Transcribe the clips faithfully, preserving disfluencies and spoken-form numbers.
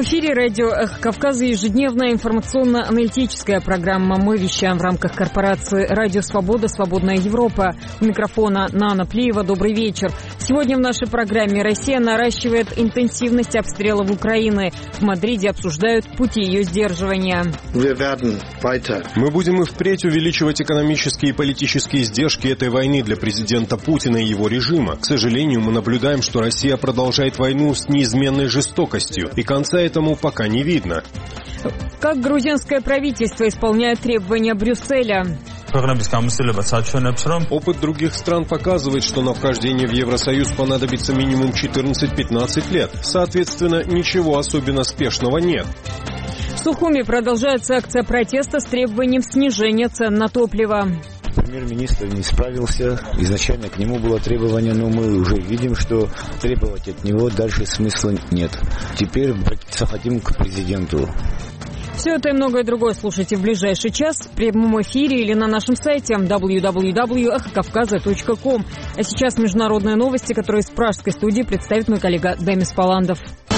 эфире радио «Эхо Кавказа» ежедневная информационно-аналитическая программа. Мы вещаем в рамках корпорации «Радио Свобода. Свободная Европа». У микрофона Нана Плиева. Добрый вечер. Сегодня в нашей программе Россия наращивает интенсивность обстрелов Украины. В Мадриде обсуждают пути ее сдерживания. Мы будем и впредь увеличивать экономические и политические издержки этой войны для президента Путина и его режима. К сожалению, мы наблюдаем, что Россия продолжает войну с неизменной жестокостью, и конца этому пока не видно. Как грузинское правительство исполняет требования Брюсселя? Опыт других стран показывает, что на вхождение в Евросоюз понадобится минимум четырнадцать-пятнадцать лет. Соответственно, ничего особенно спешного нет. В Сухуми продолжается акция протеста с требованием снижения цен на топливо. Премьер-министр не справился. Изначально к нему было требование, но мы уже видим, что требовать от него дальше смысла нет. Теперь обратиться хотим к президенту. Все это и многое другое слушайте в ближайший час в прямом эфире или на нашем сайте дабл ю дабл ю дабл ю точка эхо кавказа точка ком. А сейчас международные новости, которые из пражской студии представит мой коллега Демис Паландов.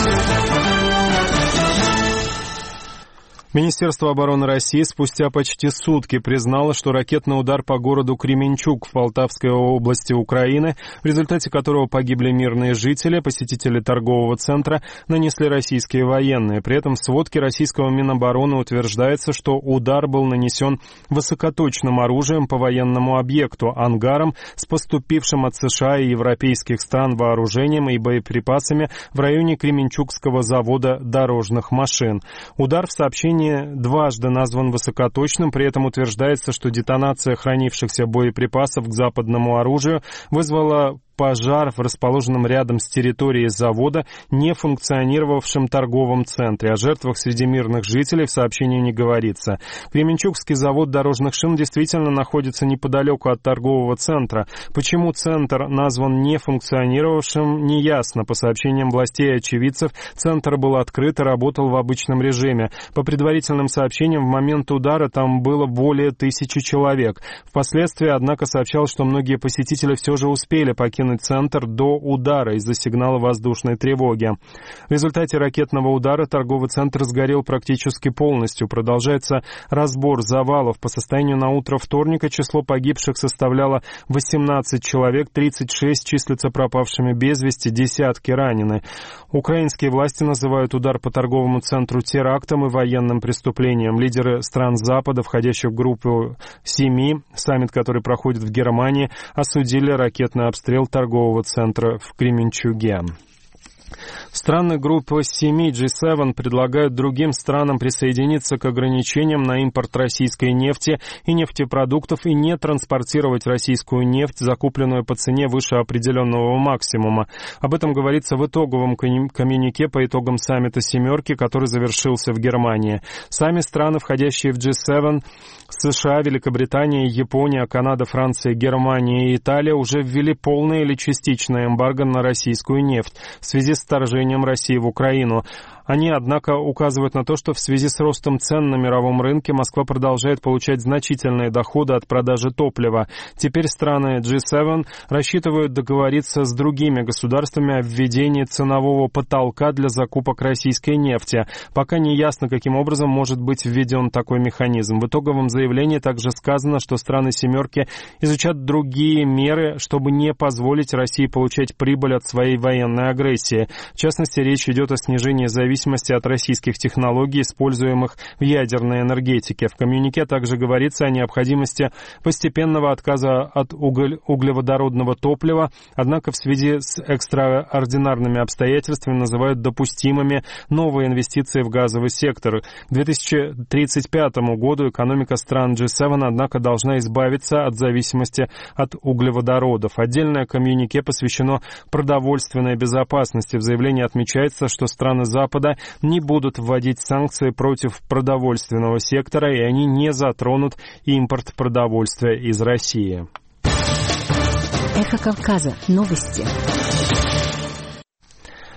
Министерство обороны России спустя почти сутки признало, что ракетный удар по городу Кременчуг в Полтавской области Украины, в результате которого погибли мирные жители, посетители торгового центра, нанесли российские военные. При этом в сводке российского Минобороны утверждается, что удар был нанесен высокоточным оружием по военному объекту, ангарам с поступившим от США и европейских стран вооружением и боеприпасами в районе Кременчугского завода дорожных машин. Удар в сообщении дважды назван высокоточным, при этом утверждается, что детонация хранившихся боеприпасов к западному оружию вызвала пожар в расположенном рядом с территорией завода, не функционировавшем торговом центре. О жертвах среди мирных жителей в сообщении не говорится. Кременчугский завод дорожных шин действительно находится неподалеку от торгового центра. Почему центр назван не функционировавшим, неясно. По сообщениям властей и очевидцев, центр был открыт и работал в обычном режиме. По предварительным сообщениям, в момент удара там было более тысячи человек. Впоследствии, однако, сообщалось, что многие посетители все же успели покинуть центр до удара из-за сигнала воздушной тревоги. В результате ракетного удара торговый центр сгорел практически полностью. Продолжается разбор завалов. По состоянию на утро вторника число погибших составляло восемнадцать человек, тридцать шесть числятся пропавшими без вести, десятки ранены. Украинские власти называют удар по торговому центру терактом и военным преступлением. Лидеры стран Запада, входящих в группу семи, саммит, который проходит в Германии, осудили ракетный обстрел торгового центра в Кременчуге. Страны группы семи джи семь предлагают другим странам присоединиться к ограничениям на импорт российской нефти и нефтепродуктов и не транспортировать российскую нефть, закупленную по цене выше определенного максимума. Об этом говорится в итоговом коммюнике по итогам саммита «семерки», который завершился в Германии. Сами страны, входящие в джи семь, США, Великобритания, Япония, Канада, Франция, Германия и Италия уже ввели полное или частичное эмбарго на российскую нефть в связи с вторжением России в Украину. Они, однако, указывают на то, что в связи с ростом цен на мировом рынке Москва продолжает получать значительные доходы от продажи топлива. Теперь страны джи семь рассчитывают договориться с другими государствами о введении ценового потолка для закупок российской нефти. Пока не ясно, каким образом может быть введен такой механизм. В итоговом заявлении также сказано, что страны «семерки» изучат другие меры, чтобы не позволить России получать прибыль от своей военной агрессии. В частности, речь идет о снижении зависимости от российских технологий, используемых в ядерной энергетике. В коммюнике также говорится о необходимости постепенного отказа от уголь, углеводородного топлива, однако в связи с экстраординарными обстоятельствами называют допустимыми новые инвестиции в газовый сектор. К две тысячи тридцать пятому году экономика стран джи семь, однако, должна избавиться от зависимости от углеводородов. Отдельное коммюнике посвящено продовольственной безопасности. В заявлении отмечается, что страны Запада не будут вводить санкции против продовольственного сектора, и они не затронут импорт продовольствия из России. Эхо Кавказа. Новости.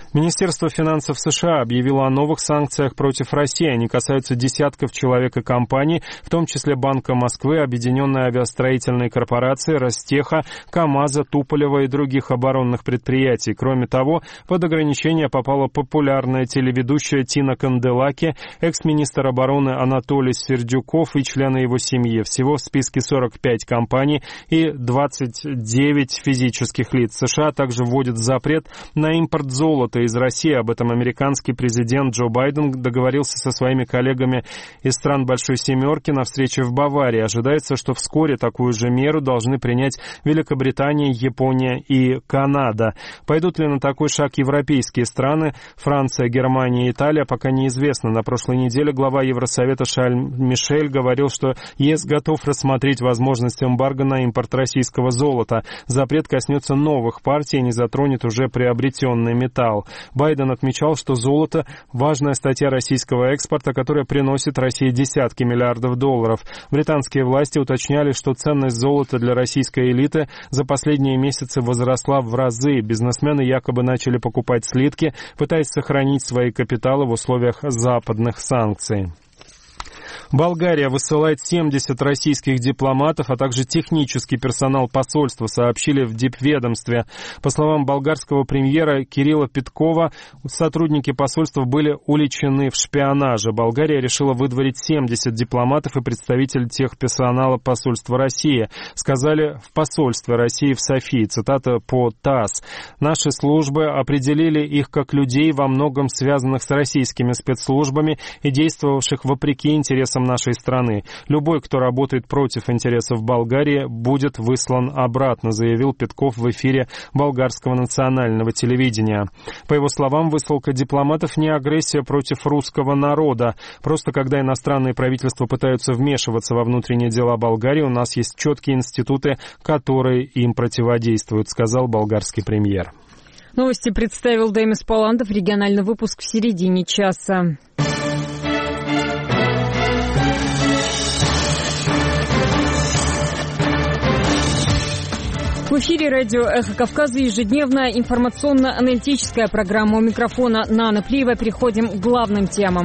Министерство финансов США объявило о новых санкциях против России. Они касаются десятков человек и компаний, в том числе Банка Москвы, Объединенной авиастроительной корпорации, Ростеха, КАМАЗа, Туполева и других оборонных предприятий. Кроме того, под ограничение попала популярная телеведущая Тина Канделаки, экс-министр обороны Анатолий Сердюков и члены его семьи. Всего в списке сорок пять компаний и двадцать девять физических лиц. США также вводит запрет на импорт золота из России. Об этом американский президент Джо Байден договорился со своими коллегами из стран Большой Семерки на встрече в Баварии. Ожидается, что вскоре такую же меру должны принять Великобритания, Япония и Канада. Пойдут ли на такой шаг европейские страны? Франция, Германия и Италия пока неизвестно. На прошлой неделе глава Евросовета Шарль Мишель говорил, что ЕС готов рассмотреть возможность эмбарго на импорт российского золота. Запрет коснется новых партий и не затронет уже приобретенный металл. Байден отмечал, что золото – важная статья российского экспорта, которая приносит России десятки миллиардов долларов. Британские власти уточняли, что ценность золота для российской элиты за последние месяцы возросла в разы. Бизнесмены якобы начали покупать слитки, пытаясь сохранить свои капиталы в условиях западных санкций. Болгария высылает семьдесят российских дипломатов, а также технический персонал посольства, сообщили в дипведомстве. По словам болгарского премьера Кирилла Петкова, сотрудники посольства были уличены в шпионаже. Болгария решила выдворить семьдесят дипломатов и представителей техперсонала посольства России. Сказали в посольстве России в Софии. Цитата по ТАСС. «Наши службы определили их как людей, во многом связанных с российскими спецслужбами и действовавших вопреки интересам нашей страны. Любой, кто работает против интересов Болгарии, будет выслан обратно», заявил Петков в эфире болгарского национального телевидения. По его словам, высылка дипломатов не агрессия против русского народа. Просто когда иностранные правительства пытаются вмешиваться во внутренние дела Болгарии, у нас есть четкие институты, которые им противодействуют, сказал болгарский премьер. Новости представил Демис Паландов. Региональный выпуск в середине часа. В эфире радио «Эхо Кавказа» ежедневная информационно-аналитическая программа. У микрофона Нана Плиева. Переходим к главным темам.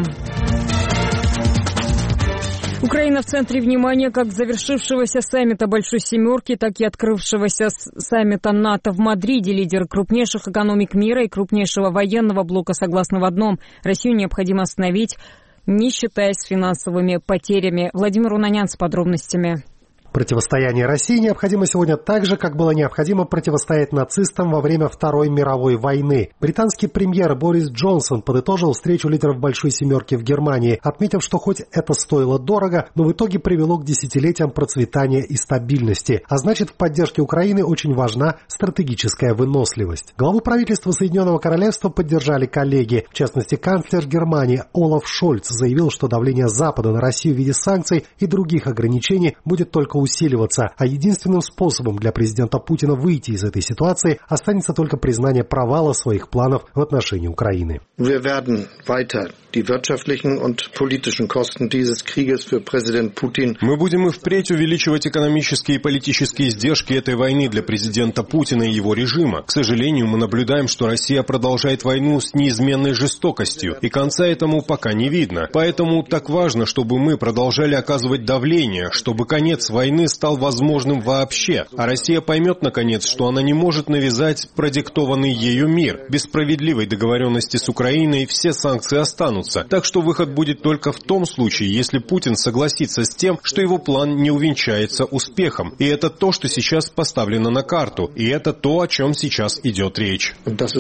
Украина в центре внимания как завершившегося саммита Большой Семерки, так и открывшегося саммита НАТО в Мадриде. Лидеры крупнейших экономик мира и крупнейшего военного блока согласны в одном: Россию необходимо остановить, не считаясь финансовыми потерями. Владимир Унанян с подробностями. Противостояние России необходимо сегодня так же, как было необходимо противостоять нацистам во время Второй мировой войны. Британский премьер Борис Джонсон подытожил встречу лидеров Большой Семерки в Германии, отметив, что хоть это стоило дорого, но в итоге привело к десятилетиям процветания и стабильности. А значит, в поддержке Украины очень важна стратегическая выносливость. Главу правительства Соединенного Королевства поддержали коллеги. В частности, канцлер Германии Олаф Шольц заявил, что давление Запада на Россию в виде санкций и других ограничений будет только усиливаться, а единственным способом для президента Путина выйти из этой ситуации останется только признание провала своих планов в отношении Украины. Wir werden weiter die wirtschaftlichen und politischen Kosten dieses Krieges für Präsident Putin. Мы будем и впредь увеличивать экономические и политические издержки этой войны для президента Путина и его режима. К сожалению, мы наблюдаем, что Россия продолжает войну с неизменной жестокостью, и конца этому пока не видно. Поэтому так важно, чтобы мы продолжали оказывать давление, чтобы конец войны стал возможным вообще, а Россия поймет, наконец, что она не может навязать продиктованный ею мир. Без справедливой договоренности с Украиной все санкции останутся, так что выход будет только в том случае, если Путин согласится с тем, что его план не увенчается успехом. И это то, что сейчас поставлено на карту, и это то, о чем сейчас идет речь.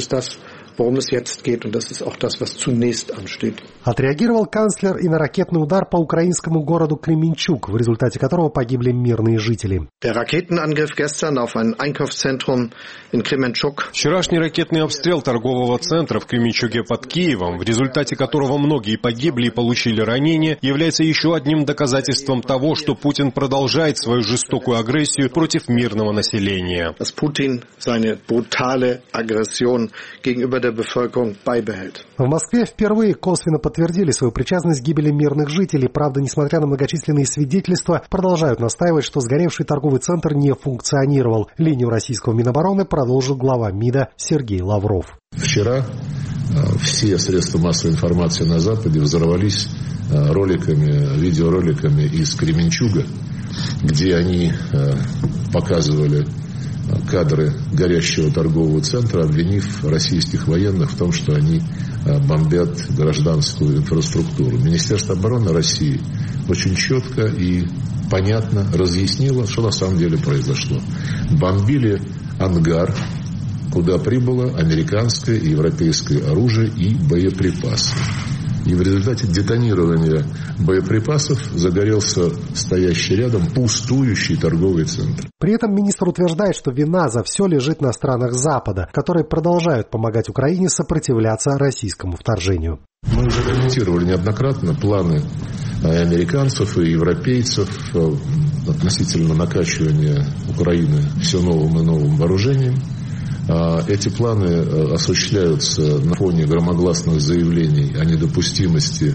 Worum es jetzt geht, und das ist auch das, was zunächst ansteht. Отреагировал канцлер и на ракетный удар по украинскому городу Кременчуг, в результате которого погибли мирные жители. Der Raketenangriff gestern auf ein Einkaufszentrum in Kremenchuk. Вчерашний ракетный обстрел торгового центра в Кременчуге под Киевом, в результате которого многие погибли и получили ранения, является еще одним доказательством того, что Путин продолжает свою жестокую агрессию против мирного населения. Dass Putin seine brutale Aggression gegenüber В Москве впервые косвенно подтвердили свою причастность к гибели мирных жителей. Правда, несмотря на многочисленные свидетельства, продолжают настаивать, что сгоревший торговый центр не функционировал. Линию российского Минобороны продолжил глава МИДа Сергей Лавров. Вчера все средства массовой информации на Западе взорвались роликами, видеороликами из Кременчуга, где они показывали кадры горящего торгового центра, обвинив российских военных в том, что они бомбят гражданскую инфраструктуру. Министерство обороны России очень четко и понятно разъяснило, что на самом деле произошло. Бомбили ангар, куда прибыло американское и европейское оружие и боеприпасы. И в результате детонирования боеприпасов загорелся стоящий рядом пустующий торговый центр. При этом министр утверждает, что вина за все лежит на странах Запада, которые продолжают помогать Украине сопротивляться российскому вторжению. Мы уже комментировали неоднократно планы американцев и европейцев относительно накачивания Украины все новым и новым вооружением. Эти планы осуществляются на фоне громогласных заявлений о недопустимости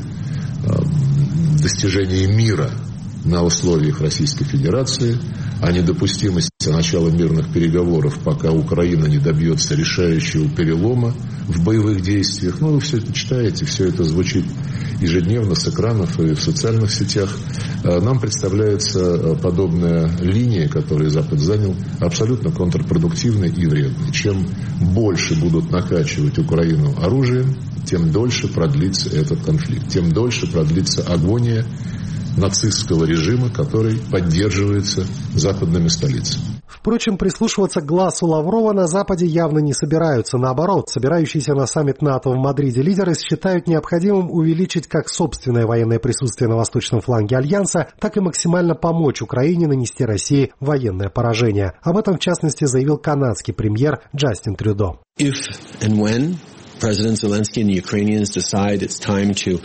достижения мира на условиях Российской Федерации, о недопустимости начала мирных переговоров, пока Украина не добьется решающего перелома в боевых действиях. Ну, вы все это читаете, все это звучит ежедневно с экранов и в социальных сетях. Нам представляется подобная линия, которую Запад занял, абсолютно контрпродуктивной и вредной. Чем больше будут накачивать Украину оружием, тем дольше продлится этот конфликт, тем дольше продлится агония нацистского режима, который поддерживается западными столицами. Впрочем, прислушиваться к глазу Лаврова на Западе явно не собираются. Наоборот, собирающиеся на саммит НАТО в Мадриде лидеры считают необходимым увеличить как собственное военное присутствие на восточном фланге Альянса, так и максимально помочь Украине нанести России военное поражение. Об этом, в частности, заявил канадский премьер Джастин Трюдо. If and when President Zelensky and the Ukrainians decide it's time to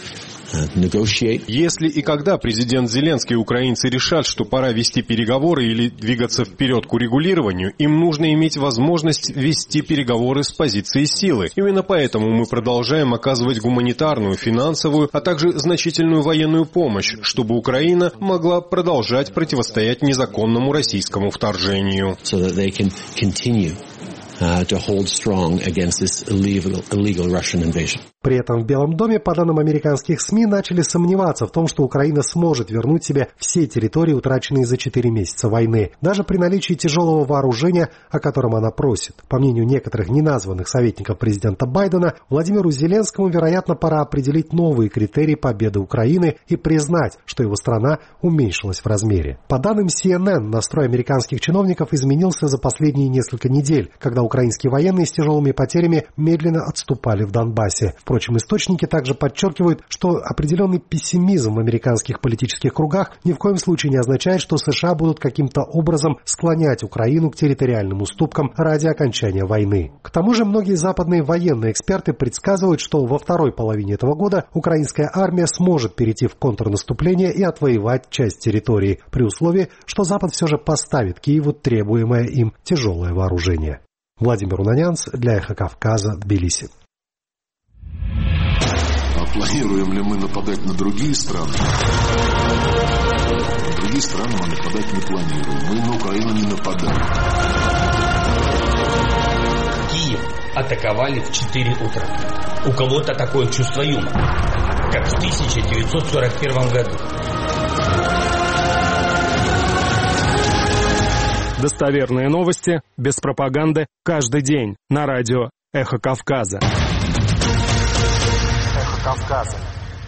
Если и когда президент Зеленский и украинцы решат, что пора вести переговоры или двигаться вперед к урегулированию, им нужно иметь возможность вести переговоры с позиции силы. Именно поэтому мы продолжаем оказывать гуманитарную, финансовую, а также значительную военную помощь, чтобы Украина могла продолжать противостоять незаконному российскому вторжению. To hold strong against this illegal, illegal Russian invasion. При этом в Белом доме, по данным американских СМИ, начали сомневаться в том, что Украина сможет вернуть себе все территории, утраченные за четыре месяца войны, даже при наличии тяжелого вооружения, о котором она просит. По мнению некоторых неназванных советников президента Байдена, Владимиру Зеленскому, вероятно, пора определить новые критерии победы Украины и признать, что его страна уменьшилась в размере. По данным си эн эн, настрой американских чиновников изменился за последние несколько недель, когда украинские военные с тяжелыми потерями медленно отступали в Донбассе. Впрочем, источники также подчеркивают, что определенный пессимизм в американских политических кругах ни в коем случае не означает, что США будут каким-то образом склонять Украину к территориальным уступкам ради окончания войны. К тому же многие западные военные эксперты предсказывают, что во второй половине этого года украинская армия сможет перейти в контрнаступление и отвоевать часть территории, при условии, что Запад все же поставит Киеву требуемое им тяжелое вооружение. Владимир Унанянц для Эхо Кавказа, Тбилиси. А планируем ли мы нападать на другие страны? На другие страны мы нападать не планируем. Мы на Украину не нападаем. Киев атаковали в четыре утра. У кого-то такое чувство юмора, как в тысяча девятьсот сорок первом году. Достоверные новости, без пропаганды, каждый день на радио «Эхо Кавказа». «Эхо Кавказа».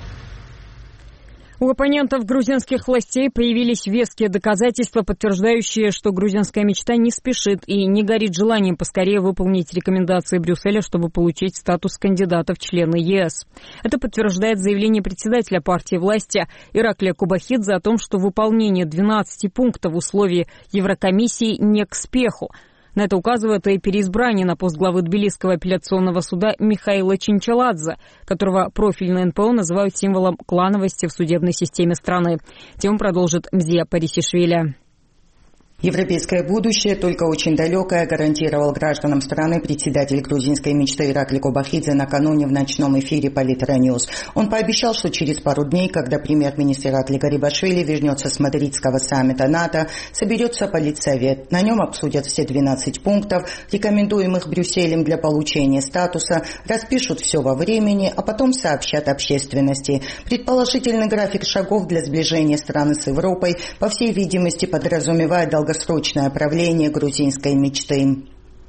У оппонентов грузинских властей появились веские доказательства, подтверждающие, что грузинская мечта не спешит и не горит желанием поскорее выполнить рекомендации Брюсселя, чтобы получить статус кандидата в члены ЕС. Это подтверждает заявление председателя партии власти Ираклия Кубахидзе о том, что выполнение двенадцати пунктов условий Еврокомиссии не к спеху. На это указывает и переизбрание на пост главы Тбилисского апелляционного суда Михаила Чинчаладзе, которого профильные эн пэ о называют символом клановости в судебной системе страны. Тему продолжит Мзия Парисишвили. Европейское будущее, только очень далекое, гарантировал гражданам страны председатель грузинской мечты Иракли Кобахидзе накануне в ночном эфире Политра-Ньюс. Он пообещал, что через пару дней, когда премьер-министр Иракли Гарибашвили вернется с мадридского саммита НАТО, соберется политсовет. На нем обсудят все двенадцать пунктов, рекомендуемых Брюсселем для получения статуса, распишут все во времени, а потом сообщат общественности. Предположительный график шагов для сближения страны с Европой, по всей видимости, подразумевает долгосрочное долгосрочное правление грузинской мечты.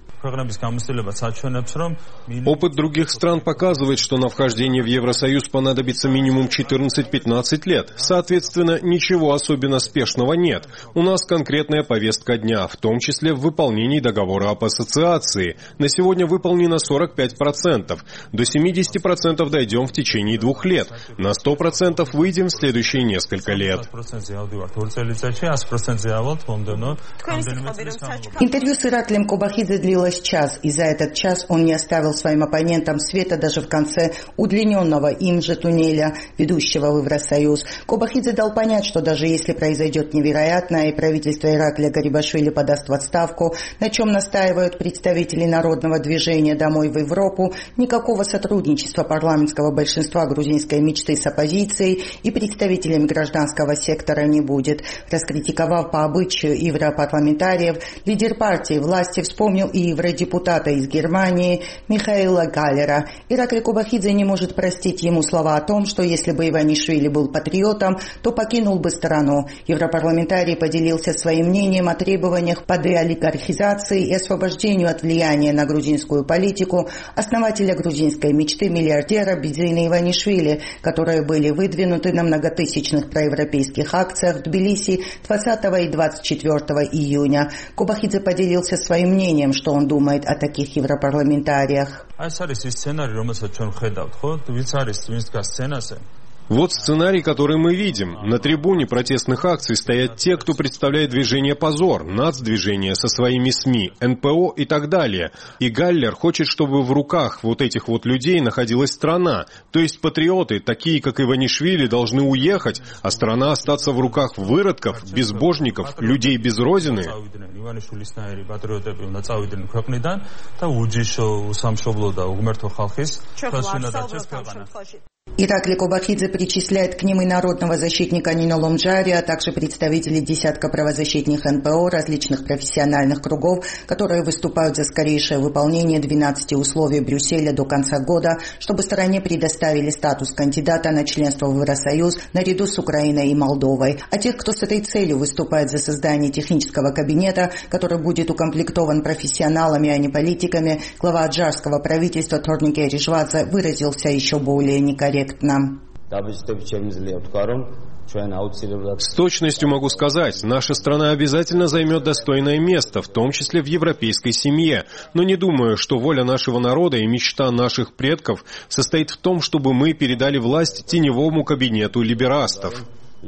Опыт других стран показывает, что на вхождение в Евросоюз понадобится минимум четырнадцать-пятнадцать лет. Соответственно, ничего особенно спешного нет. У нас конкретная повестка дня, в том числе в выполнении договора об ассоциации. На сегодня выполнено сорок пять процентов. До семьдесят процентов дойдем в течение двух лет. На сто процентов выйдем в следующие несколько лет. Интервью с Ираклием Кобахидзе длилось час, и за этот час он не оставил своим оппонентам света даже в конце удлиненного им же туннеля, ведущего в Евросоюз. Кобахидзе дал понять, что даже если произойдет невероятное и правительство Ираклия Гарибашвили подаст в отставку, на чем настаивают представители народного движения «Домой в Европу», никакого сотрудничества парламентского большинства грузинской мечты с оппозицией и представителями гражданского сектора не будет. Раскритиковав по обычаю европарламентариев, лидер партии власти вспомнил и евродепутата из Германии Михаила Галлера. Иракли Кобахидзе не может простить ему слова о том, что если бы Иванишвили был патриотом, то покинул бы страну. Европарламентарий поделился своим мнением о требованиях по деолигархизации и освобождению от влияния на грузинскую политику основателя грузинской мечты миллиардера Бидзина Иванишвили, которые были выдвинуты на многотысячных проевропейских акциях в Тбилиси двадцатого и двадцать четвёртого июня. Кобахидзе поделился своим мнением, что он думает о таких европарламентариях. Вот сценарий, который мы видим. На трибуне протестных акций стоят те, кто представляет движение «Позор», нацдвижение со своими СМИ, эн пэ о и так далее. И Галлер хочет, чтобы в руках вот этих вот людей находилась страна. То есть патриоты, такие как Иванишвили, должны уехать, а страна остаться в руках выродков, безбожников, людей без родины. Иракли Кобахидзе причисляет к ним и народного защитника Нино Ломджари, а также представителей десятка правозащитных эн пэ о различных профессиональных кругов, которые выступают за скорейшее выполнение двенадцати условий Брюсселя до конца года, чтобы стране предоставили статус кандидата на членство в Евросоюз наряду с Украиной и Молдовой. А тех, кто с этой целью выступает за создание технического кабинета, который будет укомплектован профессионалами, а не политиками, глава аджарского правительства Торнике Ришвадзе выразился еще более некорректно. С точностью могу сказать, наша страна обязательно займет достойное место, в том числе в европейской семье. Но не думаю, что воля нашего народа и мечта наших предков состоит в том, чтобы мы передали власть теневому кабинету либерастов.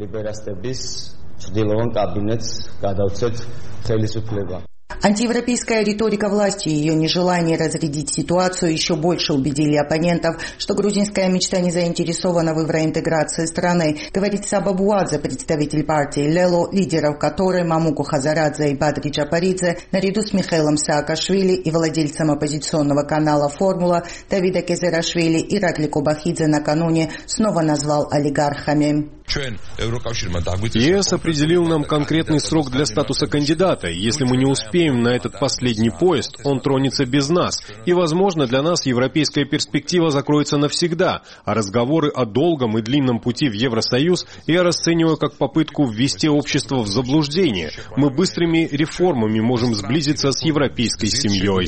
Антиевропейская риторика власти и ее нежелание разрядить ситуацию еще больше убедили оппонентов, что грузинская мечта не заинтересована в евроинтеграции страны, говорит Саба Буадзе, представитель партии Лело, лидеров которой Мамуку Хазарадзе и Бадри Джапаридзе, наряду с Михаилом Саакашвили и владельцем оппозиционного канала «Формула» Давида Кезерашвили, Иракли Кобахидзе накануне снова назвал олигархами. ЕС определил нам конкретный срок для статуса кандидата. Если мы не успеем на этот последний поезд, он тронется без нас. И, возможно, для нас европейская перспектива закроется навсегда. А разговоры о долгом и длинном пути в Евросоюз я расцениваю как попытку ввести общество в заблуждение. Мы быстрыми реформами можем сблизиться с европейской семьей.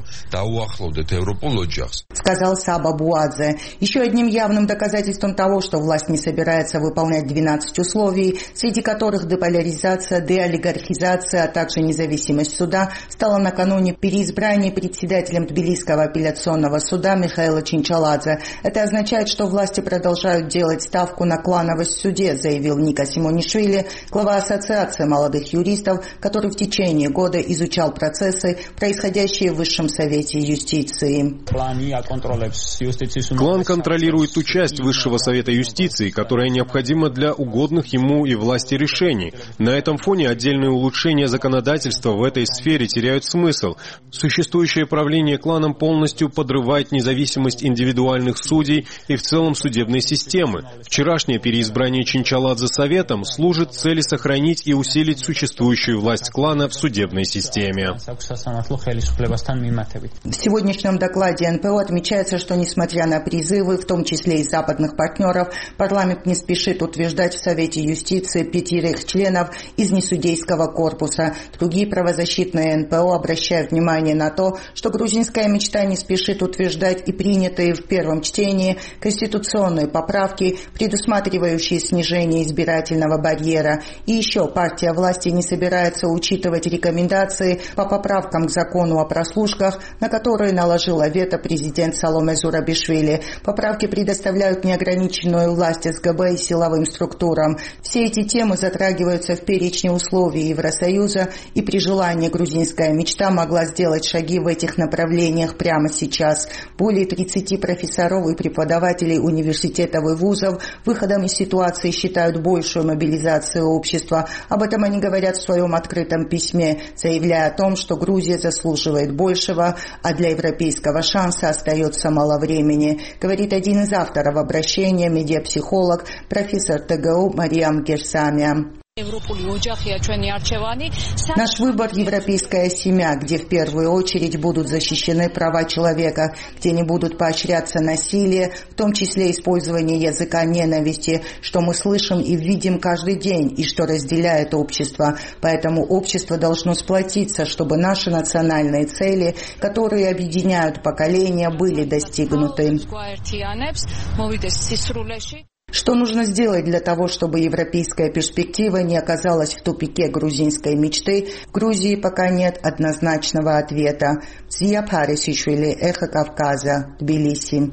Сказал Саба Буадзе. Еще одним явным доказательством того, что власть не собирается выполнять двенадцать условий, среди которых деполяризация, деолигархизация, а также независимость суда, стало накануне переизбрание председателем Тбилисского апелляционного суда Михаила Чинчаладзе. Это означает, что власти продолжают делать ставку на клановость в суде, заявил Ника Симонишвили, глава Ассоциации молодых юристов, который в течение года изучал процессы, происходящие в Высшем совете юстиции. Клан контролирует ту часть Высшего совета юстиции, которая необходима режима для угодных ему и власти решений. На этом фоне отдельные улучшения законодательства в этой сфере теряют смысл. Существующее правление кланом полностью подрывает независимость индивидуальных судей и в целом судебной системы. Вчерашнее переизбрание Чинчаладзе Советом служит цели сохранить и усилить существующую власть клана в судебной системе. В сегодняшнем докладе эн пэ о отмечается, что несмотря на призывы, в том числе и западных партнеров, парламент не спешит утверждать в Совете юстиции пятерых членов из несудейского корпуса. Другие правозащитные эн пэ о обращают внимание на то, что грузинская мечта не спешит утверждать и принятые в первом чтении конституционные поправки, предусматривающие снижение избирательного барьера. И еще партия власти не собирается учитывать рекомендации по поправкам к закону о прослушках, на которые наложила вето президент Саломе Зурабишвили. Поправки предоставляют неограниченную власть эс гэ бэ и силовым структурам. Все эти темы затрагиваются в перечне условий Евросоюза, и при желании грузинская мечта могла сделать шаги в этих направлениях прямо сейчас. Более тридцати профессоров и преподавателей университетов и вузов выходом из ситуации считают большую мобилизацию общества. Об этом они говорят в своем открытом письме, заявляя о том, что Грузия заслуживает большего, а для европейского шанса остается мало времени, говорит один из авторов обращения, медиапсихолог, профессор тэ гэ у Мариам Герсамия. Наш выбор – европейская семья, где в первую очередь будут защищены права человека, где не будут поощряться насилие, в том числе использование языка ненависти, что мы слышим и видим каждый день, и что разделяет общество. Поэтому общество должно сплотиться, чтобы наши национальные цели, которые объединяют поколения, были достигнуты. Что нужно сделать для того, чтобы европейская перспектива не оказалась в тупике грузинской мечты? В Грузии пока нет однозначного ответа. Зия Парисишвили, Эхо Кавказа, Тбилиси.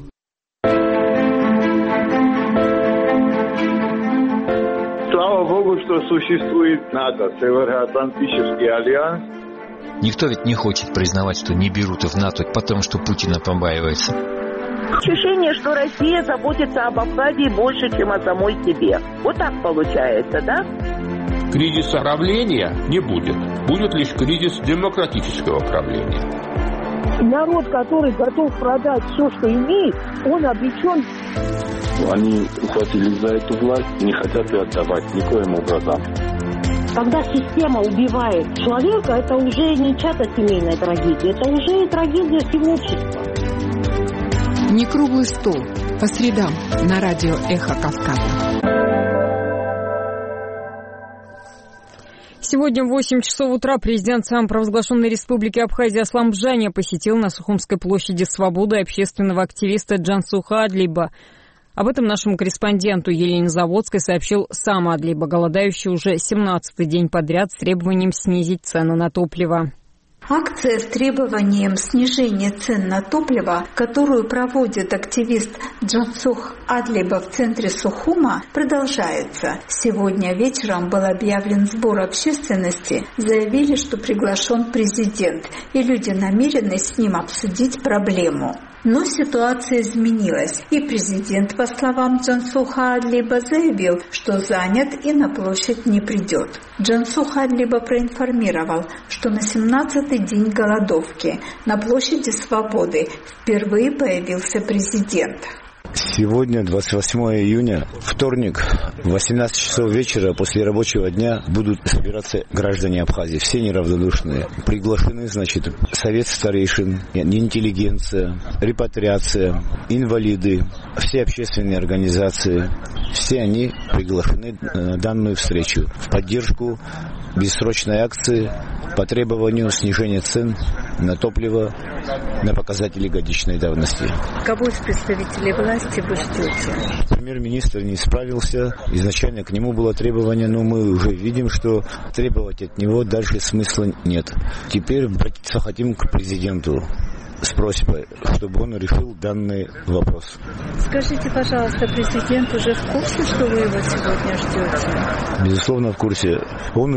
Слава Богу, что существует НАТО, Североатлантический альянс. Никто ведь не хочет признавать, что не берут в НАТО, потому что Путина побаивается. Ощущение, что Россия заботится об Абхазии больше, чем о самой себе. Вот так получается, да? Кризиса правления не будет. Будет лишь кризис демократического правления. Народ, который готов продать все, что имеет, он обречен. Они ухватились за эту власть и не хотят ее отдавать никоим образом. Когда система убивает человека, это уже не чья-то семейная трагедия, это уже трагедия всего общества. Не круглый стол. По средам на радио «Эхо Кавказа». Сегодня в восемь часов утра президент самопровозглашенной республики Абхазия Аслан Бжаня посетил на Сухумской площади Свободы общественного активиста Джансуха Адлиба. Об этом нашему корреспонденту Елене Заводской сообщил сам Адлиба, голодающий уже семнадцатый день подряд с требованием снизить цены на топливо. Акция с требованием снижения цен на топливо, которую проводит активист Джансух Адлиба в центре Сухума, продолжается. Сегодня вечером был объявлен сбор общественности. Заявили, что приглашен президент, и люди намерены с ним обсудить проблему. Но ситуация изменилась, и президент, по словам Джансуха Адлиба, заявил, что занят и на площадь не придет. Джансух Адлиба проинформировал, что на семнадцатый день голодовки на площади Свободы впервые появился президент. Сегодня, двадцать восьмого июня, вторник, в восемнадцать часов вечера после рабочего дня будут собираться граждане Абхазии, все неравнодушные. Приглашены, значит, совет старейшин, интеллигенция, репатриация, инвалиды, все общественные организации. Все они приглашены на данную встречу в поддержку бессрочной акции по требованию снижения цен на топливо на показатели годичной давности. Кого из представителей власти вы ждете? Премьер-министр не справился. Изначально к нему было требование, но мы уже видим, что требовать от него дальше смысла нет. Теперь обратиться хотим к президенту с просьбой, чтобы он решил данный вопрос. Скажите, пожалуйста, президент уже в курсе, что вы его сегодня ждете? Безусловно, в курсе. Он уже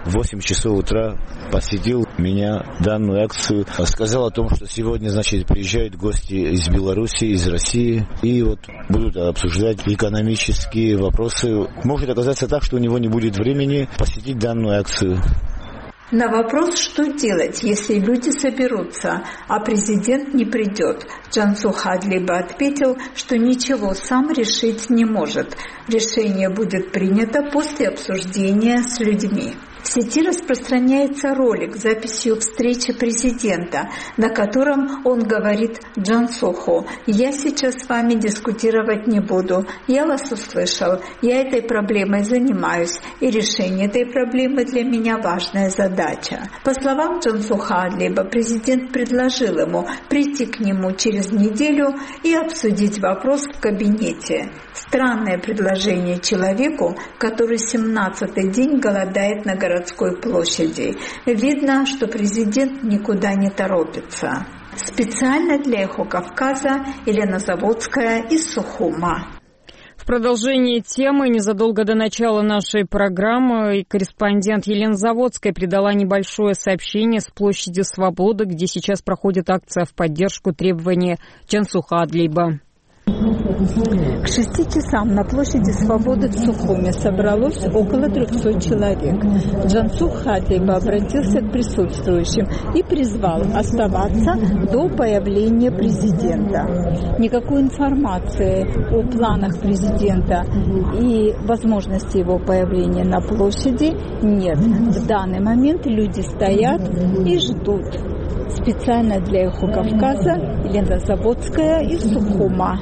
в восемь часов утра посетил меня данную акцию. Сказал о том, что сегодня, значит, приезжают гости из Беларуси, из России, и вот будут обсуждать экономические вопросы. Может оказаться так, что у него не будет времени посетить данную акцию. На вопрос, что делать, если люди соберутся, а президент не придет, Джансух Адлиба ответил, что ничего сам решить не может. Решение будет принято после обсуждения с людьми. В сети распространяется ролик с записью встречи президента, на котором он говорит Джансуху: «Я сейчас с вами дискутировать не буду. Я вас услышал. Я этой проблемой занимаюсь, и решение этой проблемы для меня важная задача». По словам Джансуха Адлиба, президент предложил ему прийти к нему через неделю и обсудить вопрос в кабинете. Странное предложение человеку, который семнадцатый день голодает на городской площади. Видно, что президент никуда не торопится. Специально для «Эхо Кавказа» Елена Заводская из Сухума. В продолжение темы незадолго до начала нашей программы корреспондент Елена Заводская передала небольшое сообщение с площади Свободы, где сейчас проходит акция в поддержку требования Джансуха Адлиба. К шести часам на площади Свободы в Сухуме собралось около трехсот человек. Джансух Адлиба обратился к присутствующим и призвал оставаться до появления президента. Никакой информации о планах президента и возможности его появления на площади нет. В данный момент люди стоят и ждут. Специально для «Эхо Кавказа» Елена Заводская из Сухума.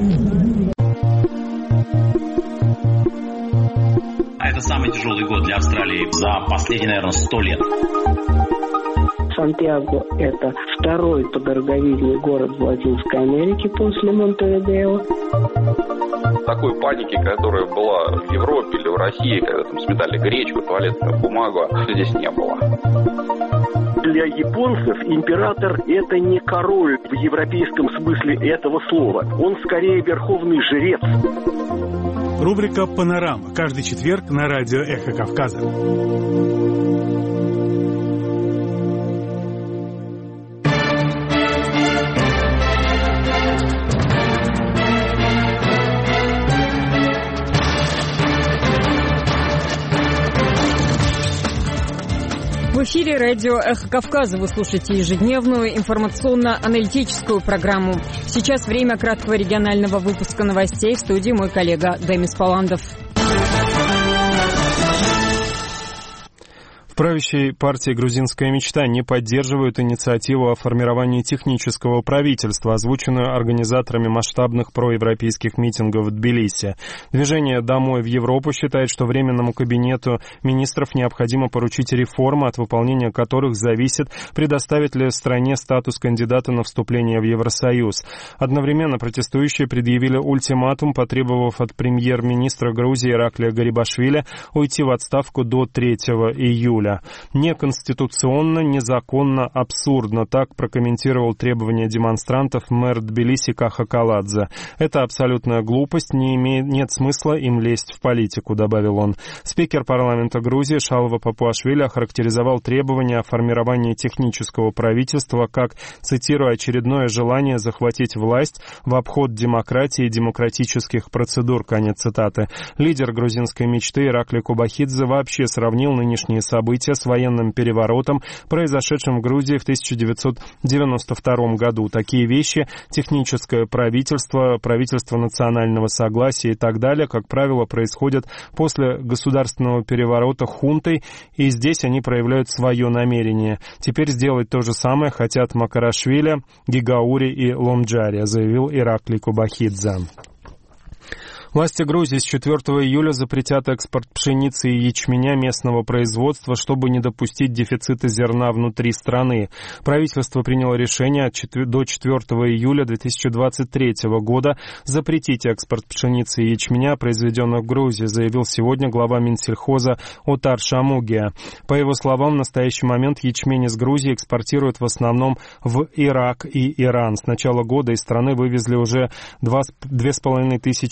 Это самый тяжелый год для Австралии за последние, наверное, сто лет. Сантьяго – это второй по дороговизне город в Латинской Америке после Монтевидео. Такой паники, которая была в Европе или в России, когда там сметали гречку, туалетную бумагу, здесь не было. Для японцев император – это не король в европейском смысле этого слова. Он скорее верховный жрец. Рубрика «Панорама». Каждый четверг на радио «Эхо Кавказа». В эфире радио «Эхо Кавказа». Вы слушаете ежедневную информационно-аналитическую программу. Сейчас время краткого регионального выпуска новостей. В студии мой коллега Демис Паландов. В правящей партии «Грузинская мечта» не поддерживают инициативу о формировании технического правительства, озвученную организаторами масштабных проевропейских митингов в Тбилиси. Движение «Домой в Европу» считает, что Временному кабинету министров необходимо поручить реформы, от выполнения которых зависит, предоставит ли стране статус кандидата на вступление в Евросоюз. Одновременно протестующие предъявили ультиматум, потребовав от премьер-министра Грузии Ираклия Гарибашвили уйти в отставку до третьего июля. Неконституционно, незаконно, абсурдно. Так прокомментировал требования демонстрантов мэр Тбилиси Каха Каладзе. Это абсолютная глупость, не имеет, нет смысла им лезть в политику, добавил он. Спикер парламента Грузии Шалва Папуашвили охарактеризовал требования о формировании технического правительства как, цитирую, очередное желание захватить власть в обход демократии и демократических процедур, конец цитаты. Лидер грузинской мечты Иракли Кобахидзе вообще сравнил нынешние события с военным переворотом, произошедшим в Грузии в тысяча девятьсот девяносто втором году. Такие вещи, техническое правительство, правительство национального согласия и так далее, как правило, происходят после государственного переворота хунтой, и здесь они проявляют свое намерение. Теперь сделать то же самое хотят Макарашвили, Гигаури и Ломджария, заявил Иракли Кобахидзе. Власти Грузии с четвёртого июля запретят экспорт пшеницы и ячменя местного производства, чтобы не допустить дефицита зерна внутри страны. Правительство приняло решение до четвёртого июля две тысячи двадцать третьего года запретить экспорт пшеницы и ячменя, произведенных в Грузии, заявил сегодня глава Минсельхоза Отар Шамугия. По его словам, в настоящий момент ячмень из Грузии экспортируют в основном в Ирак и Иран. С начала года из страны вывезли уже две с половиной тысячи тонн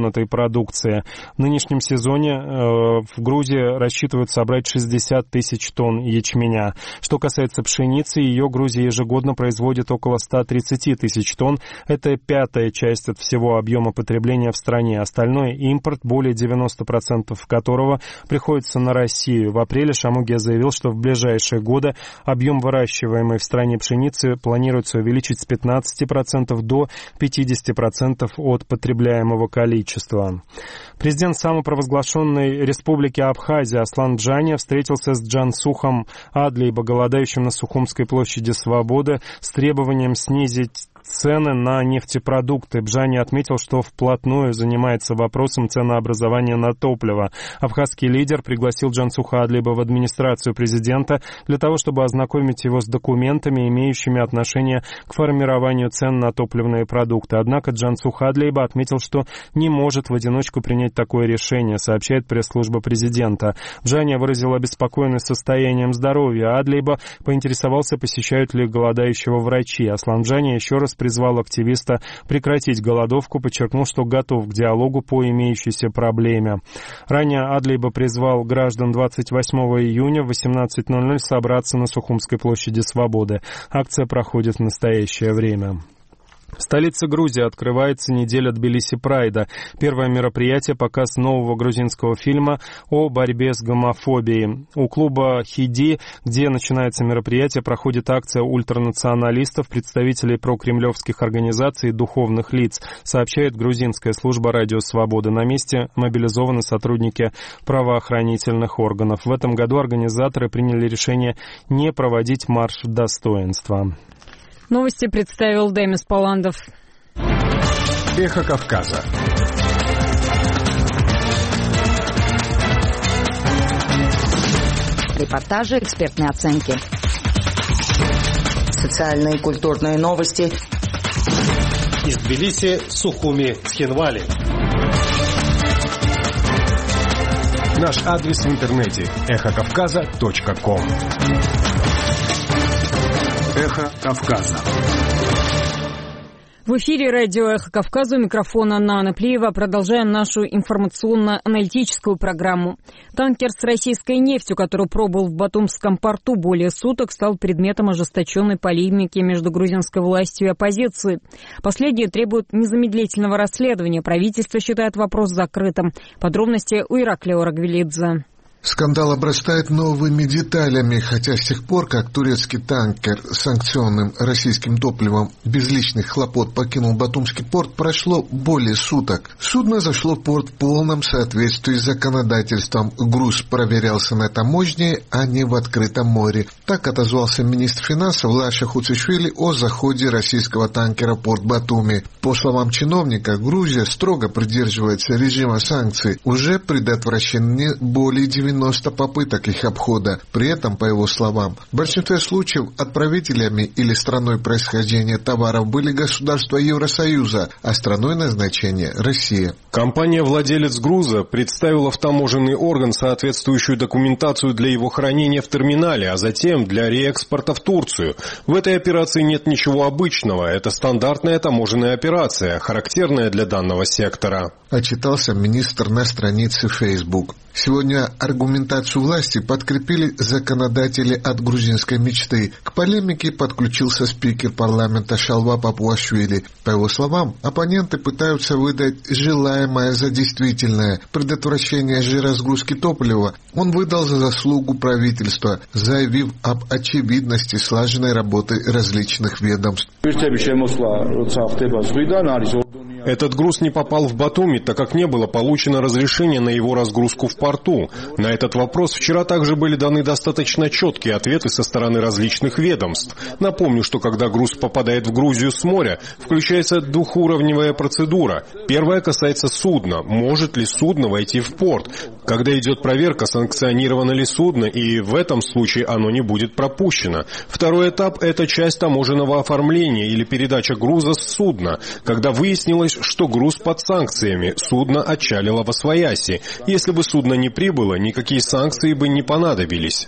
упомянутой продукции. В нынешнем сезоне э, в Грузии рассчитывают собрать шестьдесят тысяч тонн ячменя. Что касается пшеницы, ее Грузия ежегодно производит около ста тридцати тысяч тонн. Это пятая часть от всего объема потребления в стране. Остальное импорт, более девяноста процентов которого приходится на Россию. В апреле Шамугия заявил, что в ближайшие годы объем выращиваемой в стране пшеницы планируется увеличить с пятнадцати процентов до пятидесяти процентов от потребляемого количества. Президент самопровозглашенной республики Абхазия Аслан Джани встретился с Джансухом Адлейбо, голодающим на Сухумской площади Свободы, с требованием снизить цены на нефтепродукты. Бжани отметил, что вплотную занимается вопросом ценообразования на топливо. Абхазский лидер пригласил Джансуха Адлейбо в администрацию президента для того, чтобы ознакомить его с документами, имеющими отношение к формированию цен на топливные продукты. Однако Джансух Адлейбо отметил, что не может в одиночку принять такое решение, сообщает пресс-служба президента. Бжани выразил обеспокоенность состоянием здоровья Адлейбо, поинтересовался, посещают ли голодающего врачи. Аслан Бжани еще раз призвал активиста прекратить голодовку, подчеркнул, что готов к диалогу по имеющейся проблеме. Ранее Адлейбо призвал граждан двадцать восьмого июня в восемнадцать ноль ноль собраться на Сухумской площади Свободы. Акция проходит в настоящее время. В столице Грузии открывается неделя Тбилиси Прайда. Первое мероприятие — показ нового грузинского фильма о борьбе с гомофобией. У клуба «Хиди», где начинается мероприятие, проходит акция ультранационалистов, представителей прокремлевских организаций и духовных лиц, сообщает грузинская служба «Радио Свобода». На месте мобилизованы сотрудники правоохранительных органов. В этом году организаторы приняли решение не проводить марш достоинства. Новости представил Демис Паландов. Эхо Кавказа. Репортажи, экспертные оценки. Социальные и культурные новости. Из Тбилиси, Сухуми, Цхинвали. Наш адрес в интернете эхо кавказа точка ком. Эхо Кавказа. В эфире радио «Эхо Кавказа», у микрофона Нана Плиева. Продолжаем нашу информационно-аналитическую программу. Танкер с российской нефтью, который пробыл в Батумском порту более суток, стал предметом ожесточенной полемики между грузинской властью и оппозицией. Последние требуют незамедлительного расследования. Правительство считает вопрос закрытым. Подробности у Ираклия Орагвелидзе. Скандал обрастает новыми деталями, хотя с тех пор, как турецкий танкер с санкционным российским топливом без лишних хлопот покинул Батумский порт, прошло более суток. Судно зашло в порт в полном соответствии с законодательством. Груз проверялся на таможне, а не в открытом море. Так отозвался министр финансов Лаша Хуцишвили о заходе российского танкера в порт Батуми. По словам чиновника, Грузия строго придерживается режима санкций. Уже предотвращены более девяноста попыток их обхода. При этом, по его словам, в большинстве случаев отправителями или страной происхождения товаров были государства Евросоюза, а страной назначения – Россия. Компания-владелец груза представила в таможенный орган соответствующую документацию для его хранения в терминале, а затем для реэкспорта в Турцию. В этой операции нет ничего обычного. Это стандартная таможенная операция, характерная для данного сектора. Отчитался министр на странице Facebook. Сегодня аргументацию власти подкрепили законодатели от грузинской мечты. К полемике подключился спикер парламента Шалва Папуашвили. По его словам, оппоненты пытаются выдать желаемое за действительное. Предотвращение же разгрузки топлива он выдал за заслугу правительства, заявив об очевидности слаженной работы различных ведомств. Этот груз не попал в Батуми, так как не было получено разрешение на его разгрузку в порту. На этот вопрос вчера также были даны достаточно четкие ответы со стороны различных ведомств. Напомню, что когда груз попадает в Грузию с моря, включается двухуровневая процедура. Первая касается судна. Может ли судно войти в порт? Когда идет проверка, санкционировано ли судно, и в этом случае оно не будет пропущено. Второй этап – это часть таможенного оформления или передача груза с судна, когда выяснилось, что груз под санкциями, судно отчалило восвояси. Если бы судно не прибыло, никакие санкции бы не понадобились.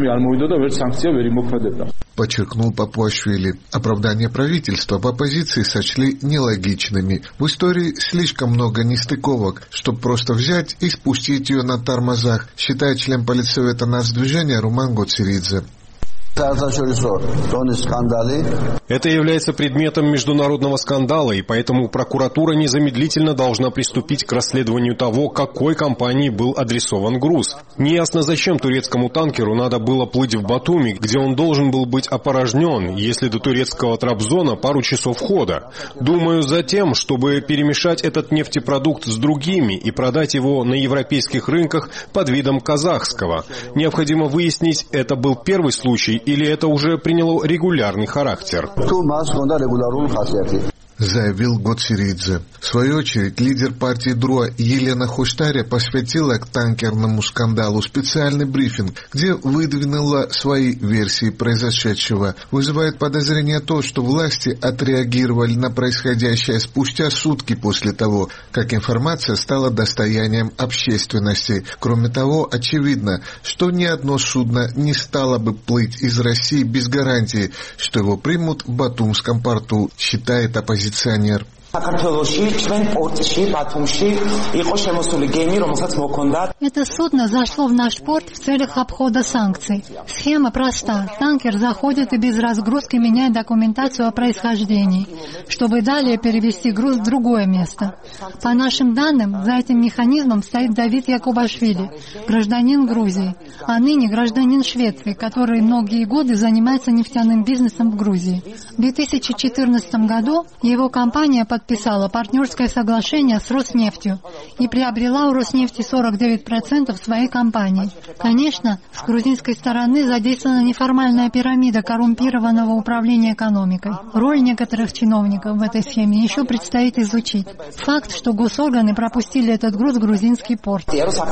Подчеркнул Папуашвили. Оправдания правительства в оппозиции сочли нелогичными. В истории слишком много нестыковок, чтобы просто взять и спустить ее на тормозах, считает член политсовета нацдвижения Руман Гоциридзе. Это является предметом международного скандала, и поэтому прокуратура незамедлительно должна приступить к расследованию того, какой компании был адресован груз. Неясно, зачем турецкому танкеру надо было плыть в Батуми, где он должен был быть опорожнен, если до турецкого Трабзона пару часов хода. Думаю, за тем, чтобы перемешать этот нефтепродукт с другими и продать его на европейских рынках под видом казахского. Необходимо выяснить, это был первый случай, или это уже приняло регулярный характер? Заявил Гоциридзе. В свою очередь, лидер партии ДРУА Елена Хоштаря посвятила к танкерному скандалу специальный брифинг, где выдвинула свои версии произошедшего. Вызывает подозрение то, что власти отреагировали на происходящее спустя сутки после того, как информация стала достоянием общественности. Кроме того, очевидно, что ни одно судно не стало бы плыть из России без гарантии, что его примут в Батумском порту, считает оппозиционер. Это судно зашло в наш порт в целях обхода санкций. Схема проста. Танкер заходит и без разгрузки меняет документацию о происхождении, чтобы далее перевести груз в другое место. По нашим данным, за этим механизмом стоит Давид Якубашвили, гражданин Грузии, а ныне гражданин Швеции, который многие годы занимается нефтяным бизнесом в Грузии. В две тысячи четырнадцатом году его компания подписала партнерское соглашение с Роснефтью и приобрела у Роснефти сорок девять процентов своей компании. Конечно, с грузинской стороны задействована неформальная пирамида коррумпированного управления экономикой. Роль некоторых чиновников в этой схеме еще предстоит изучить. Факт, что госорганы пропустили этот груз в грузинский порт.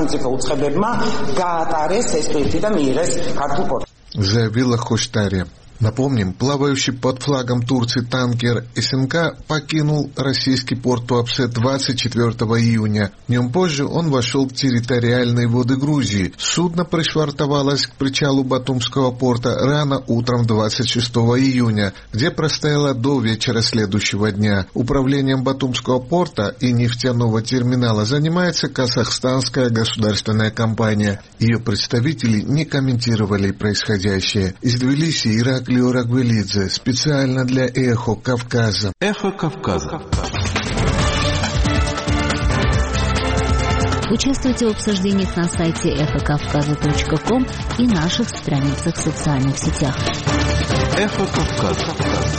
Заявила Хоштаря. Напомним, плавающий под флагом Турции танкер СНК покинул российский порт Туапсе двадцать четвёртого июня. Днем позже он вошел в территориальные воды Грузии. Судно пришвартовалось к причалу Батумского порта рано утром двадцать шестого июня, где простояло до вечера следующего дня. Управлением Батумского порта и нефтяного терминала занимается казахстанская государственная компания. Ее представители не комментировали происходящее. Из Тбилиси Ираклий Рагвелидзе специально для «Эхо Кавказа». «Эхо Кавказа». Участвуйте в обсуждениях на сайте эхо кавказа точка ком и наших страницах в социальных сетях. «Эхо Кавказа».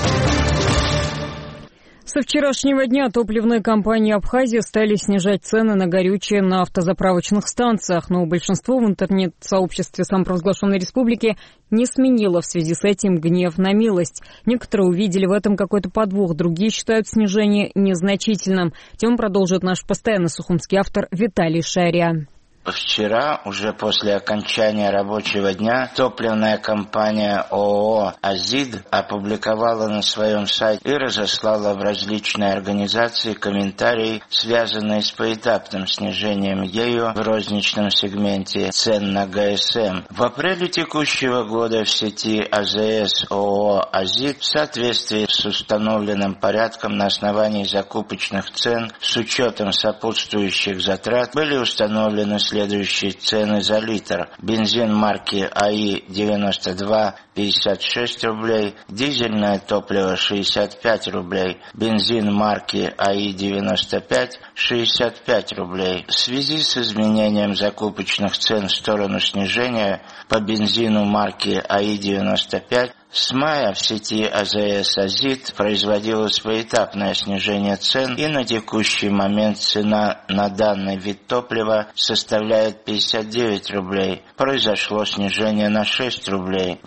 Со вчерашнего дня топливные компании Абхазии стали снижать цены на горючее на автозаправочных станциях, но большинство в интернет-сообществе самопровозглашенной республики не сменило в связи с этим гнев на милость. Некоторые увидели в этом какой-то подвох, другие считают снижение незначительным. Тему продолжит наш постоянный сухумский автор Виталий Шария. Вчера, уже после окончания рабочего дня, топливная компания ООО «Азид» опубликовала на своем сайте и разослала в различные организации комментарии, связанные с поэтапным снижением ею в розничном сегменте цен на ГСМ. В апреле текущего года в сети АЗС ООО «Азид» в соответствии с установленным порядком на основании закупочных цен с учетом сопутствующих затрат были установлены следующие цены за литр. Бензин марки АИ девяносто два пятьдесят шесть рублей, дизельное топливо шестьдесят пять рублей, бензин марки АИ девяносто пять шестьдесят пять рублей. В связи с изменением закупочных цен в сторону снижения по бензину марки АИ девяносто пять с мая в сети АЗС «Азид» производилось поэтапное снижение цен, и на текущий момент цена на данный вид топлива составляет пятьдесят девять рублей. Произошло снижение на шесть рублей. В отношении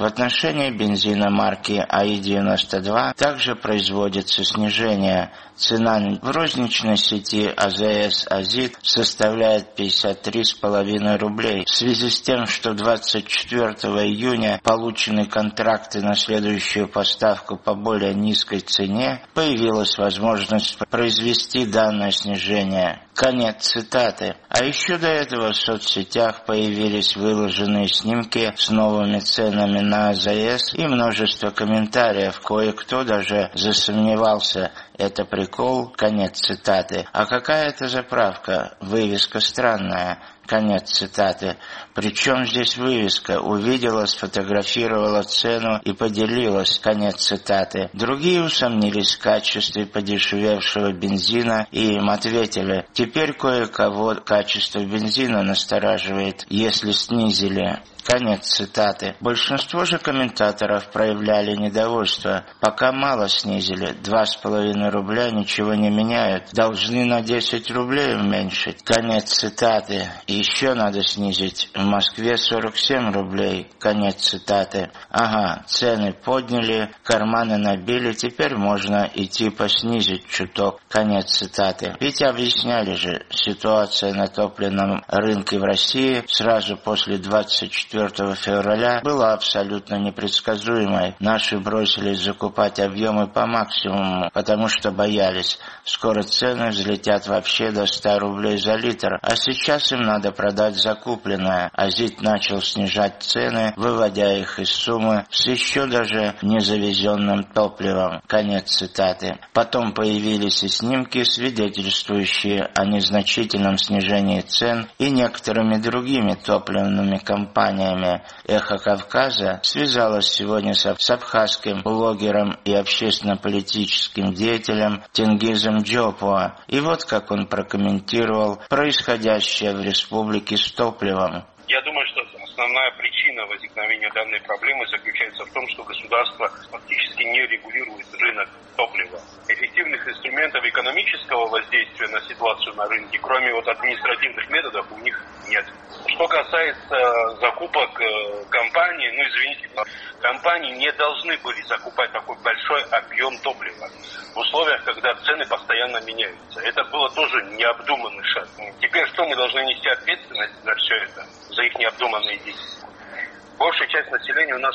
отношении бензина марки А И девяносто два также производится снижение. Цена в розничной сети А Зэ Эс «Азид» составляет пятьдесят три с половиной рублей. В связи с тем, что двадцать четвёртого июня получены контракты на следующую поставку по более низкой цене, появилась возможность произвести данное снижение. Конец цитаты. А еще до этого в соцсетях появились выложенные снимки с новыми ценами на А Зэ Эс и множество комментариев. Кое-кто даже засомневался. Это прикол? Конец цитаты. А какая это заправка? Вывеска странная. Конец цитаты. Причем здесь вывеска? Увидела, сфотографировала цену и поделилась. Конец цитаты. Другие усомнились в качестве подешевевшего бензина и им ответили: теперь кое-кого качество бензина настораживает, если снизили. Конец цитаты. Большинство же комментаторов проявляли недовольство. Пока мало снизили, два с половиной рубля ничего не меняют. Должны на десять рублей уменьшить. Конец цитаты. И еще надо снизить. В Москве сорок семь рублей. Конец цитаты. Ага, цены подняли, карманы набили, теперь можно и типа снизить чуток. Конец цитаты. Ведь объясняли же, ситуация на топливном рынке в России сразу после двадцать четвёртого февраля была абсолютно непредсказуемой. Наши бросились закупать объемы по максимуму, потому что боялись, скоро цены взлетят вообще до ста рублей за литр, а сейчас им надо продать закупленное. АЗИД начал снижать цены, выводя их из суммы с еще даже не завезенным топливом. Конец цитаты. Потом появились и снимки, свидетельствующие о незначительном снижении цен, и некоторыми другими топливными компаниями. «Эхо Кавказа» связалась сегодня с абхазским блогером и общественно-политическим деятелем Тенгизом Джопуа. И вот как он прокомментировал происходящее в республике с топливом. Я думаю, что основная причина возникновения данной проблемы заключается в том, что государство фактически не регулирует рынок топлива. Эффективных инструментов экономического воздействия на ситуацию на рынке, кроме вот административных методов, у них нет. Что касается закупок компаний, ну извините, компании не должны были закупать такой большой объем топлива в условиях, когда цены постоянно меняются. Это было тоже необдуманный шаг. Теперь что, мы должны нести ответственность за все это, за их необдуманные действия? Большая часть населения у нас,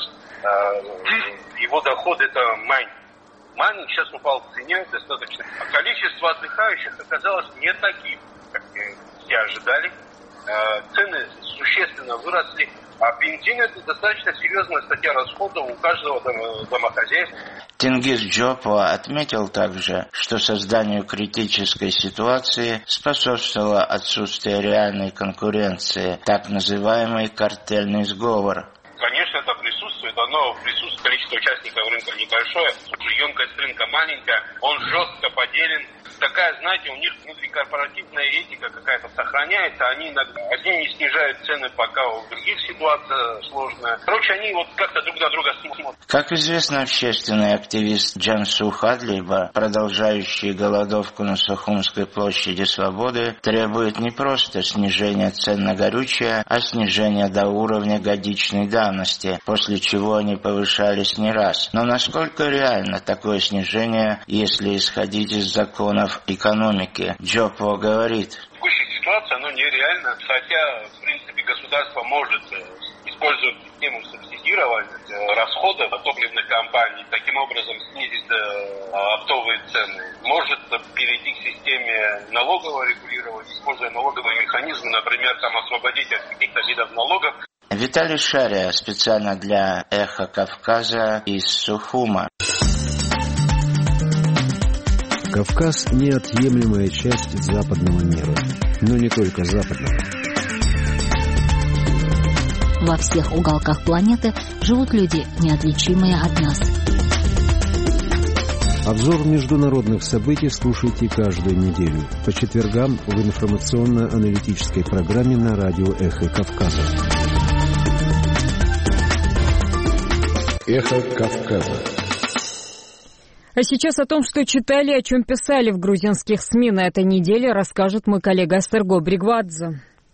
э, его доход это майнинг. Майнинг сейчас упал в цене достаточно. А количество отдыхающих оказалось не таким, как все ожидали. Э, цены существенно выросли. А бензин — это достаточно серьезная статья расходов у каждого дом- домохозяйства. Тенгиз Джопуа отметил также, что созданию критической ситуации способствовало отсутствие реальной конкуренции, так называемый картельный сговор. Конечно, это присутствует, но присутствует количество участников рынка небольшое, емкость рынка маленькая, он жестко поделен. Такая, знаете, у них внутрикорпоративная этика какая-то сохраняется, они иногда, одни не снижают цены, пока у других ситуация сложная. Короче, они вот как-то друг на друга смотрят. Как известно, общественный активист Джансух Адлиба, продолжающий голодовку на Сухумской площади Свободы, требует не просто снижения цен на горючее, а снижения до уровня годичной давности, после чего они повышались не раз. Но насколько реально такое снижение, если исходить из законов экономики? Джопуа говорит: текущая ситуация, оно нереально, хотя, в принципе, государство может использовать систему субсидирования расходов топливных компаний, таким образом снизить оптовые цены. Может перейти к системе налогового регулирования, используя налоговые механизмы, например, там освободить от каких-то видов налогов. Виталий Шария специально для «Эхо Кавказа» из Сухума. Кавказ – неотъемлемая часть западного мира, но не только западного. Во всех уголках планеты живут люди, неотличимые от нас. Обзор международных событий слушайте каждую неделю по четвергам в информационно-аналитической программе на радио «Эхо Кавказа». «Эхо Кавказа». А сейчас о том, что читали, о чем писали в грузинских СМИ на этой неделе, расскажет мой коллега Астерго Бригвадзе.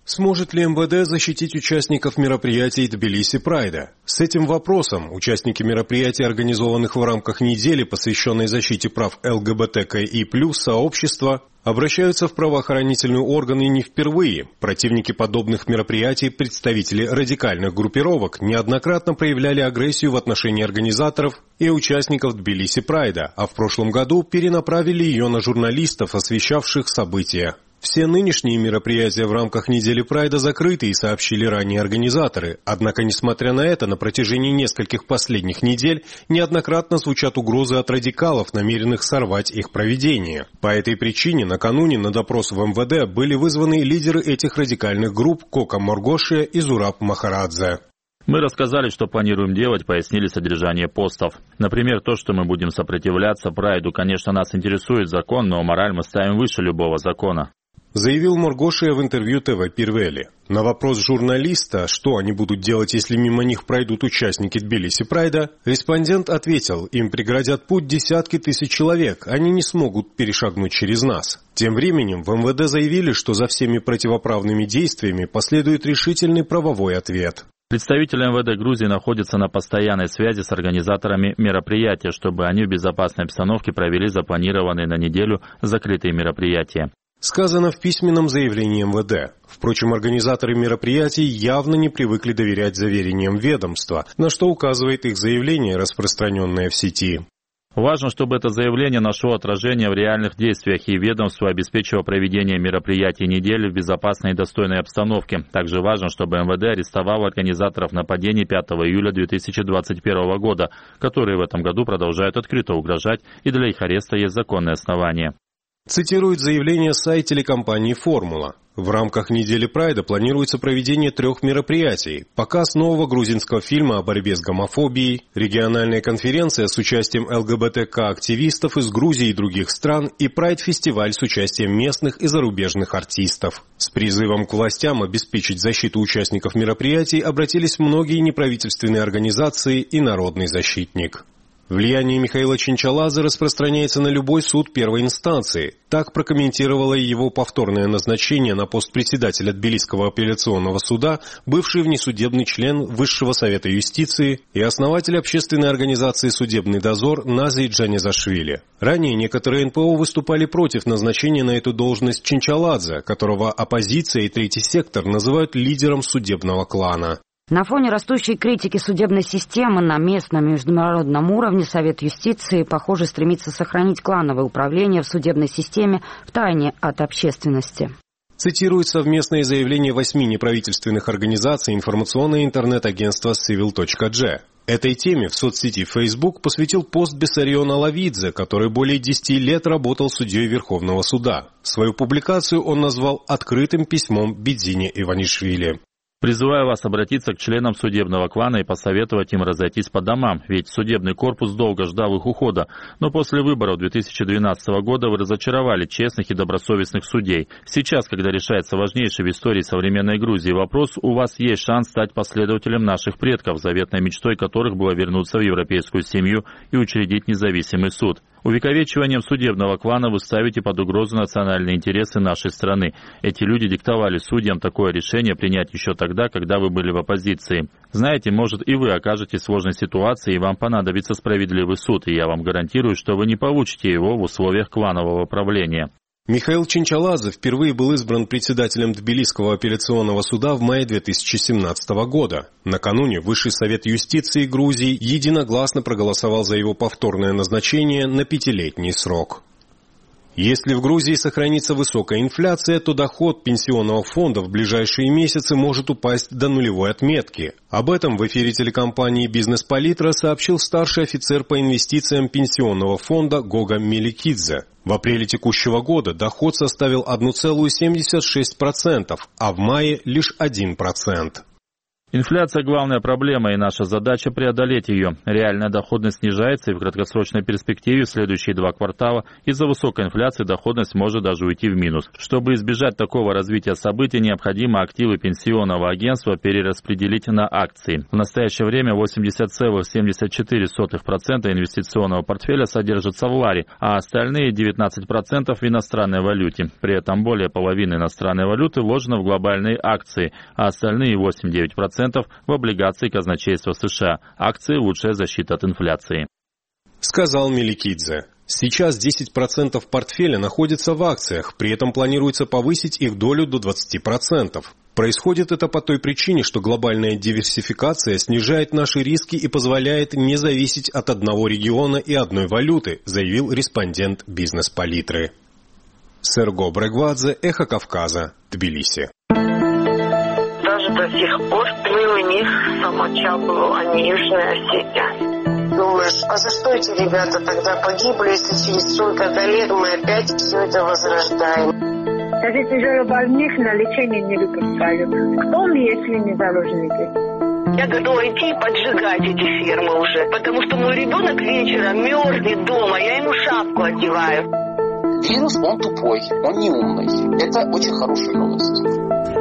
Сможет ли эм вэ дэ защитить участников мероприятий Тбилиси Прайда? С этим вопросом участники мероприятий, организованных в рамках недели, посвященной защите прав эл гэ бэ тэ ка и плюс сообщества, обращаются в правоохранительные органы не впервые. Противники подобных мероприятий, представители радикальных группировок, неоднократно проявляли агрессию в отношении организаторов и участников Тбилиси Прайда, а в прошлом году перенаправили ее на журналистов, освещавших события. Все нынешние мероприятия в рамках недели Прайда закрыты и сообщили ранее организаторы. Однако, несмотря на это, на протяжении нескольких последних недель неоднократно звучат угрозы от радикалов, намеренных сорвать их проведение. По этой причине накануне на допрос в эм вэ дэ были вызваны лидеры этих радикальных групп Кока Моргошия и Зураб Махарадзе. Мы рассказали, что планируем делать, пояснили содержание постов. Например, то, что мы будем сопротивляться Прайду. Конечно, нас интересует закон, но мораль мы ставим выше любого закона. Заявил Моргошия в интервью тэ вэ Пирвели. На вопрос журналиста, что они будут делать, если мимо них пройдут участники Тбилиси Прайда, респондент ответил, им преградят путь десятки тысяч человек, они не смогут перешагнуть через нас. Тем временем в эм вэ дэ заявили, что за всеми противоправными действиями последует решительный правовой ответ. Представители эм вэ дэ Грузии находятся на постоянной связи с организаторами мероприятия, чтобы они в безопасной обстановке провели запланированные на неделю закрытые мероприятия. Сказано в письменном заявлении эм вэ дэ. Впрочем, организаторы мероприятий явно не привыкли доверять заверениям ведомства, на что указывает их заявление, распространенное в сети. Важно, чтобы это заявление нашло отражение в реальных действиях, и ведомство обеспечило проведение мероприятий недели в безопасной и достойной обстановке. Также важно, чтобы эм вэ дэ арестовало организаторов нападений пятого июля две тысячи двадцать первого года, которые в этом году продолжают открыто угрожать, и для их ареста есть законные основания. Цитирует заявление сайт телекомпании «Формула». В рамках недели Прайда планируется проведение трех мероприятий: показ нового грузинского фильма о борьбе с гомофобией, региональная конференция с участием эл гэ бэ тэ ка-активистов из Грузии и других стран и Прайд-фестиваль с участием местных и зарубежных артистов. С призывом к властям обеспечить защиту участников мероприятий обратились многие неправительственные организации и народный защитник. Влияние Михаила Чинчаладзе распространяется на любой суд первой инстанции. Так прокомментировало его повторное назначение на пост председателя Тбилисского апелляционного суда бывший внесудебный член Высшего совета юстиции и основатель общественной организации «Судебный дозор» Нази Джанизашвили. Ранее некоторые эн пэ о выступали против назначения на эту должность Чинчаладзе, которого оппозиция и третий сектор называют лидером судебного клана. На фоне растущей критики судебной системы на местном и международном уровне Совет юстиции, похоже, стремится сохранить клановое управление в судебной системе в тайне от общественности. Цитирует совместное заявление восьми неправительственных организаций информационное интернет-агентство Civil точка джи. Этой теме в соцсети Facebook посвятил пост Бессарион Алавидзе, который более десяти лет работал судьей Верховного суда. Свою публикацию он назвал «Открытым письмом Бедзине Иванишвили». Призываю вас обратиться к членам судебного клана и посоветовать им разойтись по домам, ведь судебный корпус долго ждал их ухода, но после выборов две тысячи двенадцатого года вы разочаровали честных и добросовестных судей. Сейчас, когда решается важнейший в истории современной Грузии вопрос, у вас есть шанс стать последователем наших предков, заветной мечтой которых было вернуться в европейскую семью и учредить независимый суд. Увековечиванием судебного клана вы ставите под угрозу национальные интересы нашей страны. Эти люди диктовали судьям такое решение принять еще тогда, когда вы были в оппозиции. Знаете, может, и вы окажетесь в сложной ситуации, и вам понадобится справедливый суд, и я вам гарантирую, что вы не получите его в условиях кланового правления. Михаил Чинчаладзе впервые был избран председателем Тбилисского апелляционного суда в мае две тысячи семнадцатого года. Накануне Высший совет юстиции Грузии единогласно проголосовал за его повторное назначение на пятилетний срок. Если в Грузии сохранится высокая инфляция, то доход пенсионного фонда в ближайшие месяцы может упасть до нулевой отметки. Об этом в эфире телекомпании «Бизнес-Политра» сообщил старший офицер по инвестициям пенсионного фонда Гога Меликидзе. В апреле текущего года доход составил одна целая семьдесят шесть сотых процента, а в мае лишь один процент. Инфляция – главная проблема, и наша задача – преодолеть ее. Реальная доходность снижается, и в краткосрочной перспективе в следующие два квартала из-за высокой инфляции доходность может даже уйти в минус. Чтобы избежать такого развития событий, необходимо активы пенсионного агентства перераспределить на акции. В настоящее время восемьдесят целых семьдесят четыре сотых процента инвестиционного портфеля содержится в ларе, а остальные девятнадцать процентов в иностранной валюте. При этом более половины иностранной валюты вложено в глобальные акции, а остальные восемь-девять процентов в облигации казначейства США. Акции – лучшая защита от инфляции. Сказал Меликидзе. Сейчас десять процентов портфеля находится в акциях, при этом планируется повысить их долю до двадцати процентов. Происходит это по той причине, что глобальная диверсификация снижает наши риски и позволяет не зависеть от одного региона и одной валюты, заявил респондент Бизнес-Палитры. Серго Брегвадзе, Эхо Кавказа, Тбилиси. Даже до сих пор мы у них самочапывал, а не Южная Осетия. Думаешь, а за что эти ребята тогда погибли, если через столько-то лет мы опять все это возрождаем? Даже тяжелобольных на лечение не выпускают. Кто мы, если не заложники? Я готова идти и поджигать эти фермы уже, потому что мой ребенок вечером мерзнет дома, я ему шапку одеваю. Вирус, он тупой, он не умный. Это очень хорошая новость.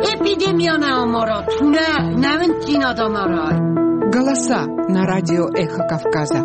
Голоса на радио «Эхо Кавказа».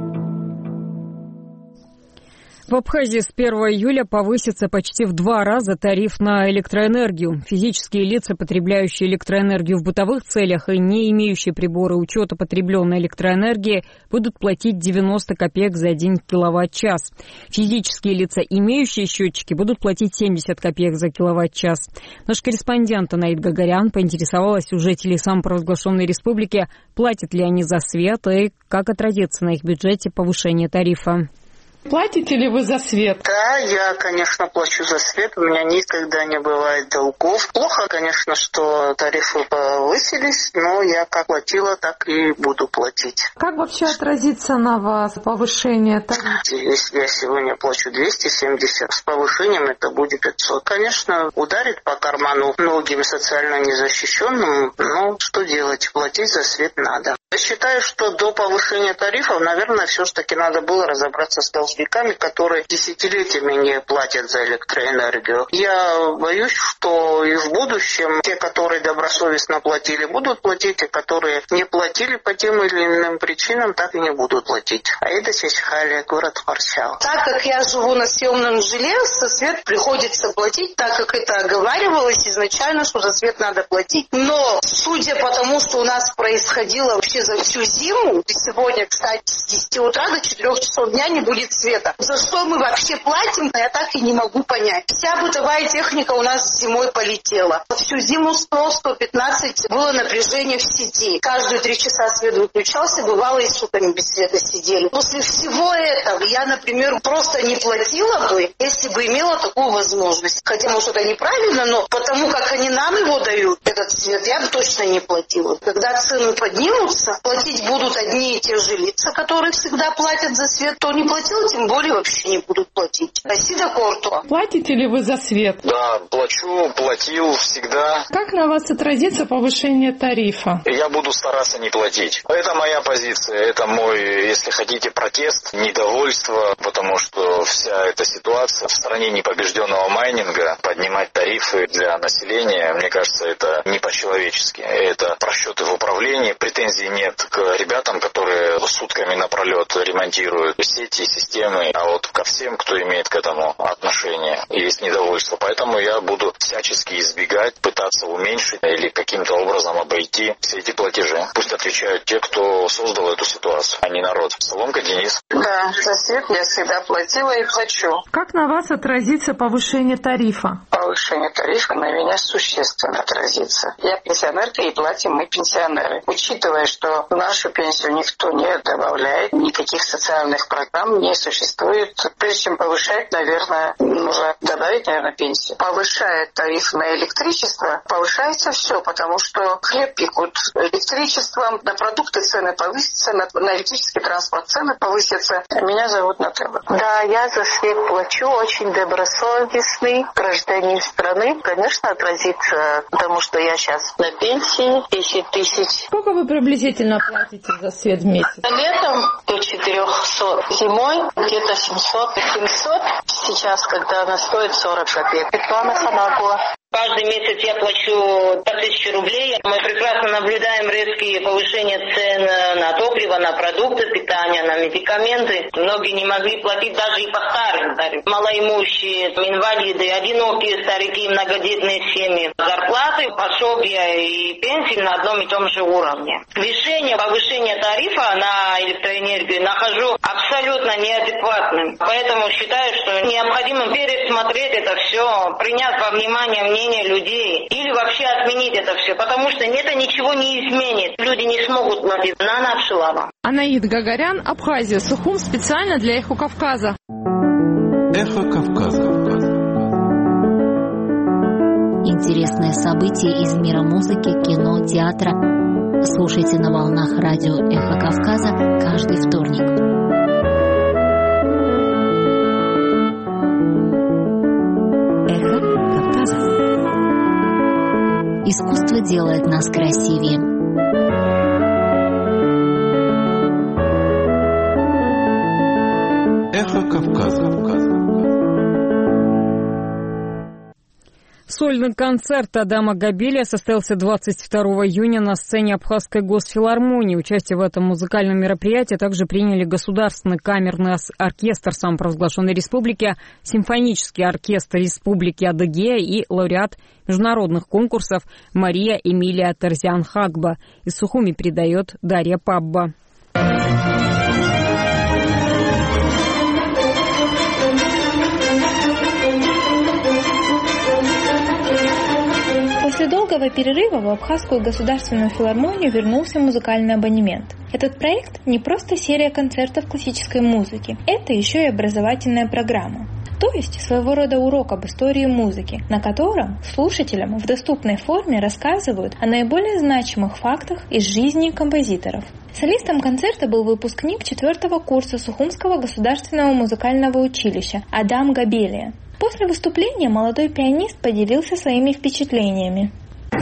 В Абхазии с первого июля повысится почти в два раза тариф на электроэнергию. Физические лица, потребляющие электроэнергию в бытовых целях и не имеющие приборы учета потребленной электроэнергии, будут платить девяносто копеек за один киловатт-час. Физические лица, имеющие счетчики, будут платить семьдесят копеек за киловатт-час. Наш корреспондент Анаит Гагарян поинтересовалась у жителей самопровозглашенной республики, платят ли они за свет и как отразится на их бюджете повышение тарифа. Платите ли вы за свет? Да, я, конечно, плачу за свет. У меня никогда не бывает долгов. Плохо, конечно, что тарифы повысились, но я как платила, так и буду платить. Как вообще отразится на вас повышение тарифа? Если я сегодня плачу двести семьдесят, с повышением это будет пятьсот. Конечно, ударит по карману многим социально незащищенным, но что делать? Платить за свет надо. Я считаю, что до повышения тарифов, наверное, все-таки надо было разобраться с должниками, которые десятилетиями не платят за электроэнергию. Я боюсь, что и в будущем те, которые добросовестно платили, будут платить, те, которые не платили по тем или иным причинам, так и не будут платить. Аида Чечхалия, город Маршал. Так как я живу на съемном жилье, за свет приходится платить, так как это оговаривалось изначально, что за свет надо платить. Но судя по тому, что у нас происходило вообще за всю зиму, и сегодня, кстати, с десяти утра до четырёх часов дня не будет света. За что мы вообще платим, я так и не могу понять. Вся бытовая техника у нас зимой полетела. Всю зиму сто - сто пятнадцать было напряжение в сети. Каждые три часа свет выключался, бывало и сутками без света сидели. После всего этого я, например, просто не платила бы, если бы имела такую возможность. Хотя, может, это неправильно, но потому как они нам его дают, этот свет, я бы точно не платила. Когда цены поднимутся, платить будут одни и те же лица, которые всегда платят за свет, кто не платил, тем более вообще не будут платить. Спасибо, Кортуа. Платите ли вы за свет? Да, плачу, платил всегда. Как на вас отразится повышение тарифа? Я буду стараться не платить. Это моя позиция, это мой, если хотите, протест, недовольство, потому что вся эта ситуация в стране непобежденного майнинга, поднимать тарифы для населения, мне кажется, это не по-человечески. Это просчеты в управлении, претензий нет к ребятам, которые сутками напролет ремонтируют сети, системы, а вот ко всем, кто имеет к этому отношение, есть недовольство. Поэтому я буду всячески избегать, пытаться уменьшить или каким-то образом обойти все эти платежи. Пусть отвечают те, кто создал эту ситуацию, а не народ. Соломка, Денис. Да, за свет я всегда платила и плачу. Как на вас отразится повышение тарифа? Повышение тарифа на меня существенно отразится. Я пенсионерка, и платим мы пенсионеры. Учитывая, что в нашу пенсию никто не добавляет, никаких социальных программ не существует. существует. Прежде чем повышать, наверное, нужно добавить, наверное, пенсию. Повышает тариф на электричество, повышается все, потому что хлеб пекут электричеством, на продукты цены повысятся, на, на электрический транспорт цены повысятся. Меня зовут Наталья. Да, я за свет плачу, очень добросовестный гражданин страны. Конечно, отразится, потому что я сейчас на пенсии, десять тысяч. Сколько вы приблизительно платите за свет в месяц? Летом до четырехсот, зимой где-то семьсот, семьсот. Сейчас, когда она стоит сорок копеек. Светлана Самагова. Каждый месяц я плачу по тысяче рублей. Мы прекрасно наблюдаем резкие повышения цен на топливо, на продукты питания, на медикаменты. Многие не могли платить даже и по старым тарифам. Малоимущие, инвалиды, одинокие старики, многодетные семьи. Зарплаты, пособия и пенсии на одном и том же уровне. Решение повышения тарифа на электроэнергию нахожу абсолютно неадекватным. Поэтому считаю, что необходимо пересмотреть это все, принять во внимание мнение людей или вообще отменить это все, потому что это ничего не изменит. Люди не смогут платить. Нана Абшилава. Анаид Гагарян, Абхазия, Сухум, специально для Эхо Кавказа. Эхо Кавказа. Интересные события из мира музыки, кино, театра. Слушайте на волнах радио Эхо Кавказа каждый вторник. Искусство делает нас красивее. Эхо Кавказа. Сольный концерт Адама Габелия состоялся двадцать второго июня на сцене Абхазской госфилармонии. Участие в этом музыкальном мероприятии также приняли Государственный камерный оркестр самопровозглашенной республики, Симфонический оркестр Республики Адыгея и лауреат международных конкурсов Мария Эмилия Терзиан-Хагба. Из Сухуми передает Дарья Пабба. После долгого перерыва в Абхазскую государственную филармонию вернулся музыкальный абонемент. Этот проект не просто серия концертов классической музыки, это еще и образовательная программа. То есть своего рода урок об истории музыки, на котором слушателям в доступной форме рассказывают о наиболее значимых фактах из жизни композиторов. Солистом концерта был выпускник четвертого курса Сухумского государственного музыкального училища Адам Габелия. После выступления молодой пианист поделился своими впечатлениями.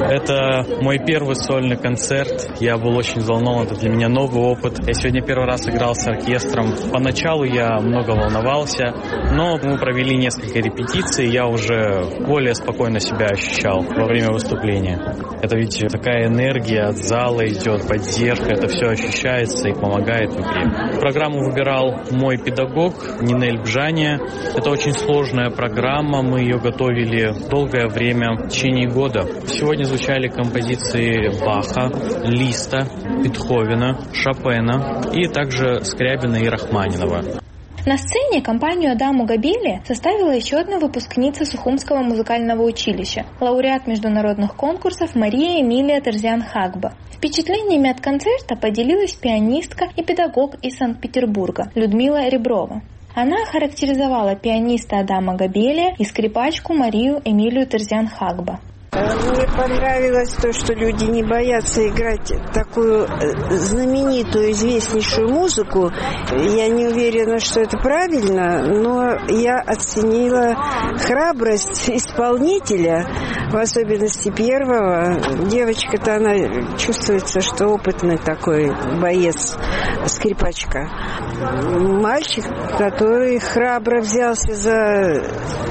Это мой первый сольный концерт. Я был очень взволнован, это для меня новый опыт. Я сегодня первый раз играл с оркестром. Поначалу я много волновался, но мы провели несколько репетиций, я уже более спокойно себя ощущал во время выступления. Это ведь такая энергия от зала идет, поддержка, это все ощущается и помогает в игре. Программу выбирал мой педагог Нинель Бжания. Это очень сложная программа, мы ее готовили долгое время, в течение года. Сегодня звучали композиции Баха, Листа, Бетховена, Шопена и также Скрябина и Рахманинова. На сцене компанию Адаму Габелия составила еще одна выпускница Сухумского музыкального училища, лауреат международных конкурсов Мария Эмилия Терзиан-Хагба. Впечатлениями от концерта поделилась пианистка и педагог из Санкт-Петербурга Людмила Реброва. Она характеризовала пианиста Адама Габелия и скрипачку Марию Эмилию Терзиан-Хагба. Мне понравилось то, что люди не боятся играть такую знаменитую, известнейшую музыку. Я не уверена, что это правильно, но я оценила храбрость исполнителя, в особенности первого. Девочка-то, она чувствуется, что опытный такой боец, скрипачка. Мальчик, который храбро взялся за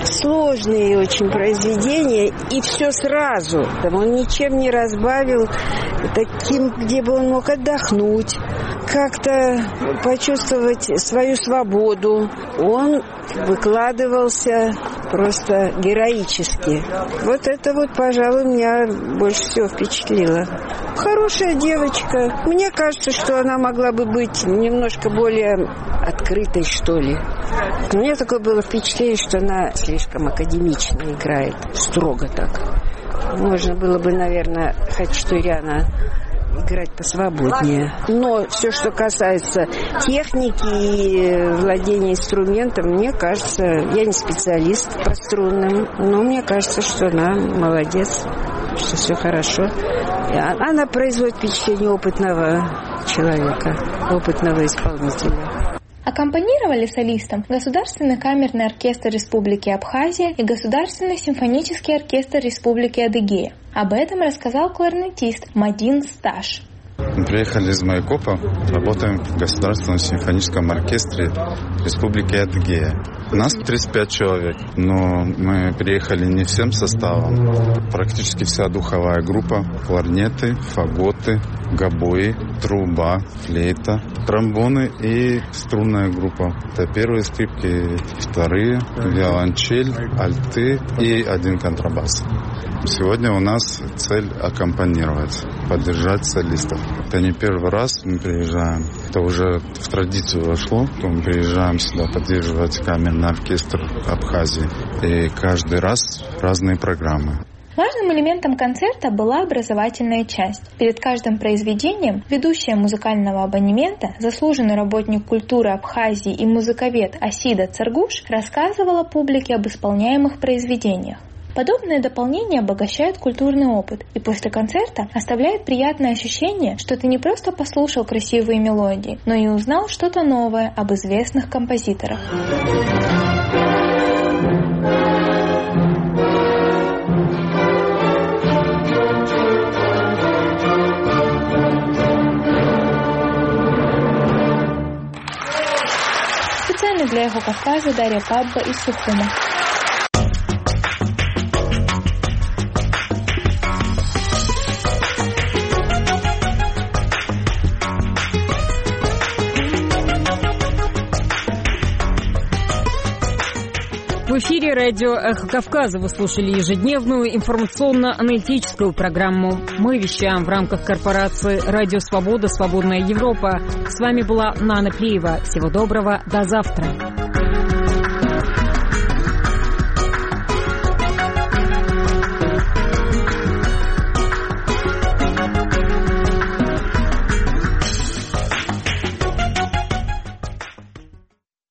сложные очень произведения и все сразу. Он ничем не разбавил таким, где бы он мог отдохнуть, как-то почувствовать свою свободу. Он выкладывался просто героически. Вот это вот, пожалуй, меня больше всего впечатлило. Хорошая девочка. Мне кажется, что она могла бы быть немножко более открытой, что ли. У меня такое было впечатление, что она слишком академично играет, строго так. Можно было бы, наверное, Хачатуряна играть посвободнее. Но все, что касается техники и владения инструментом, мне кажется, я не специалист по струнным, но мне кажется, что она молодец, что все хорошо. Она производит впечатление опытного человека, опытного исполнителя. Аккомпанировали солистам Государственный камерный оркестр Республики Абхазия и Государственный симфонический оркестр Республики Адыгея. Об этом рассказал кларнетист Мадин Сташ. Мы приехали из Майкопа, работаем в Государственном симфоническом оркестре Республики Адыгея. Нас тридцать пять человек, но мы приехали не всем составом. Практически вся духовая группа, кларнеты, фаготы, гобои, труба, флейта, тромбоны и струнная группа. Это первые скрипки, вторые, виолончель, альты и один контрабас. Сегодня у нас цель аккомпанировать, поддержать солистов. Это не первый раз мы приезжаем, это уже в традицию вошло, то мы приезжаем сюда поддерживать камерный оркестр Абхазии. И каждый раз разные программы. Важным элементом концерта была образовательная часть. Перед каждым произведением ведущая музыкального абонемента, заслуженный работник культуры Абхазии и музыковед Асида Царгуш рассказывала публике об исполняемых произведениях. Подобное дополнение обогащает культурный опыт и после концерта оставляет приятное ощущение, что ты не просто послушал красивые мелодии, но и узнал что-то новое об известных композиторах. Специально для «Эхо Кавказа» Дарья Пабба из Сухума. В эфире радио «Эхо Кавказа» вы слушали ежедневную информационно-аналитическую программу. Мы вещаем в рамках корпорации «Радио Свобода. Свободная Европа». С вами была Нана Плиева. Всего доброго. До завтра.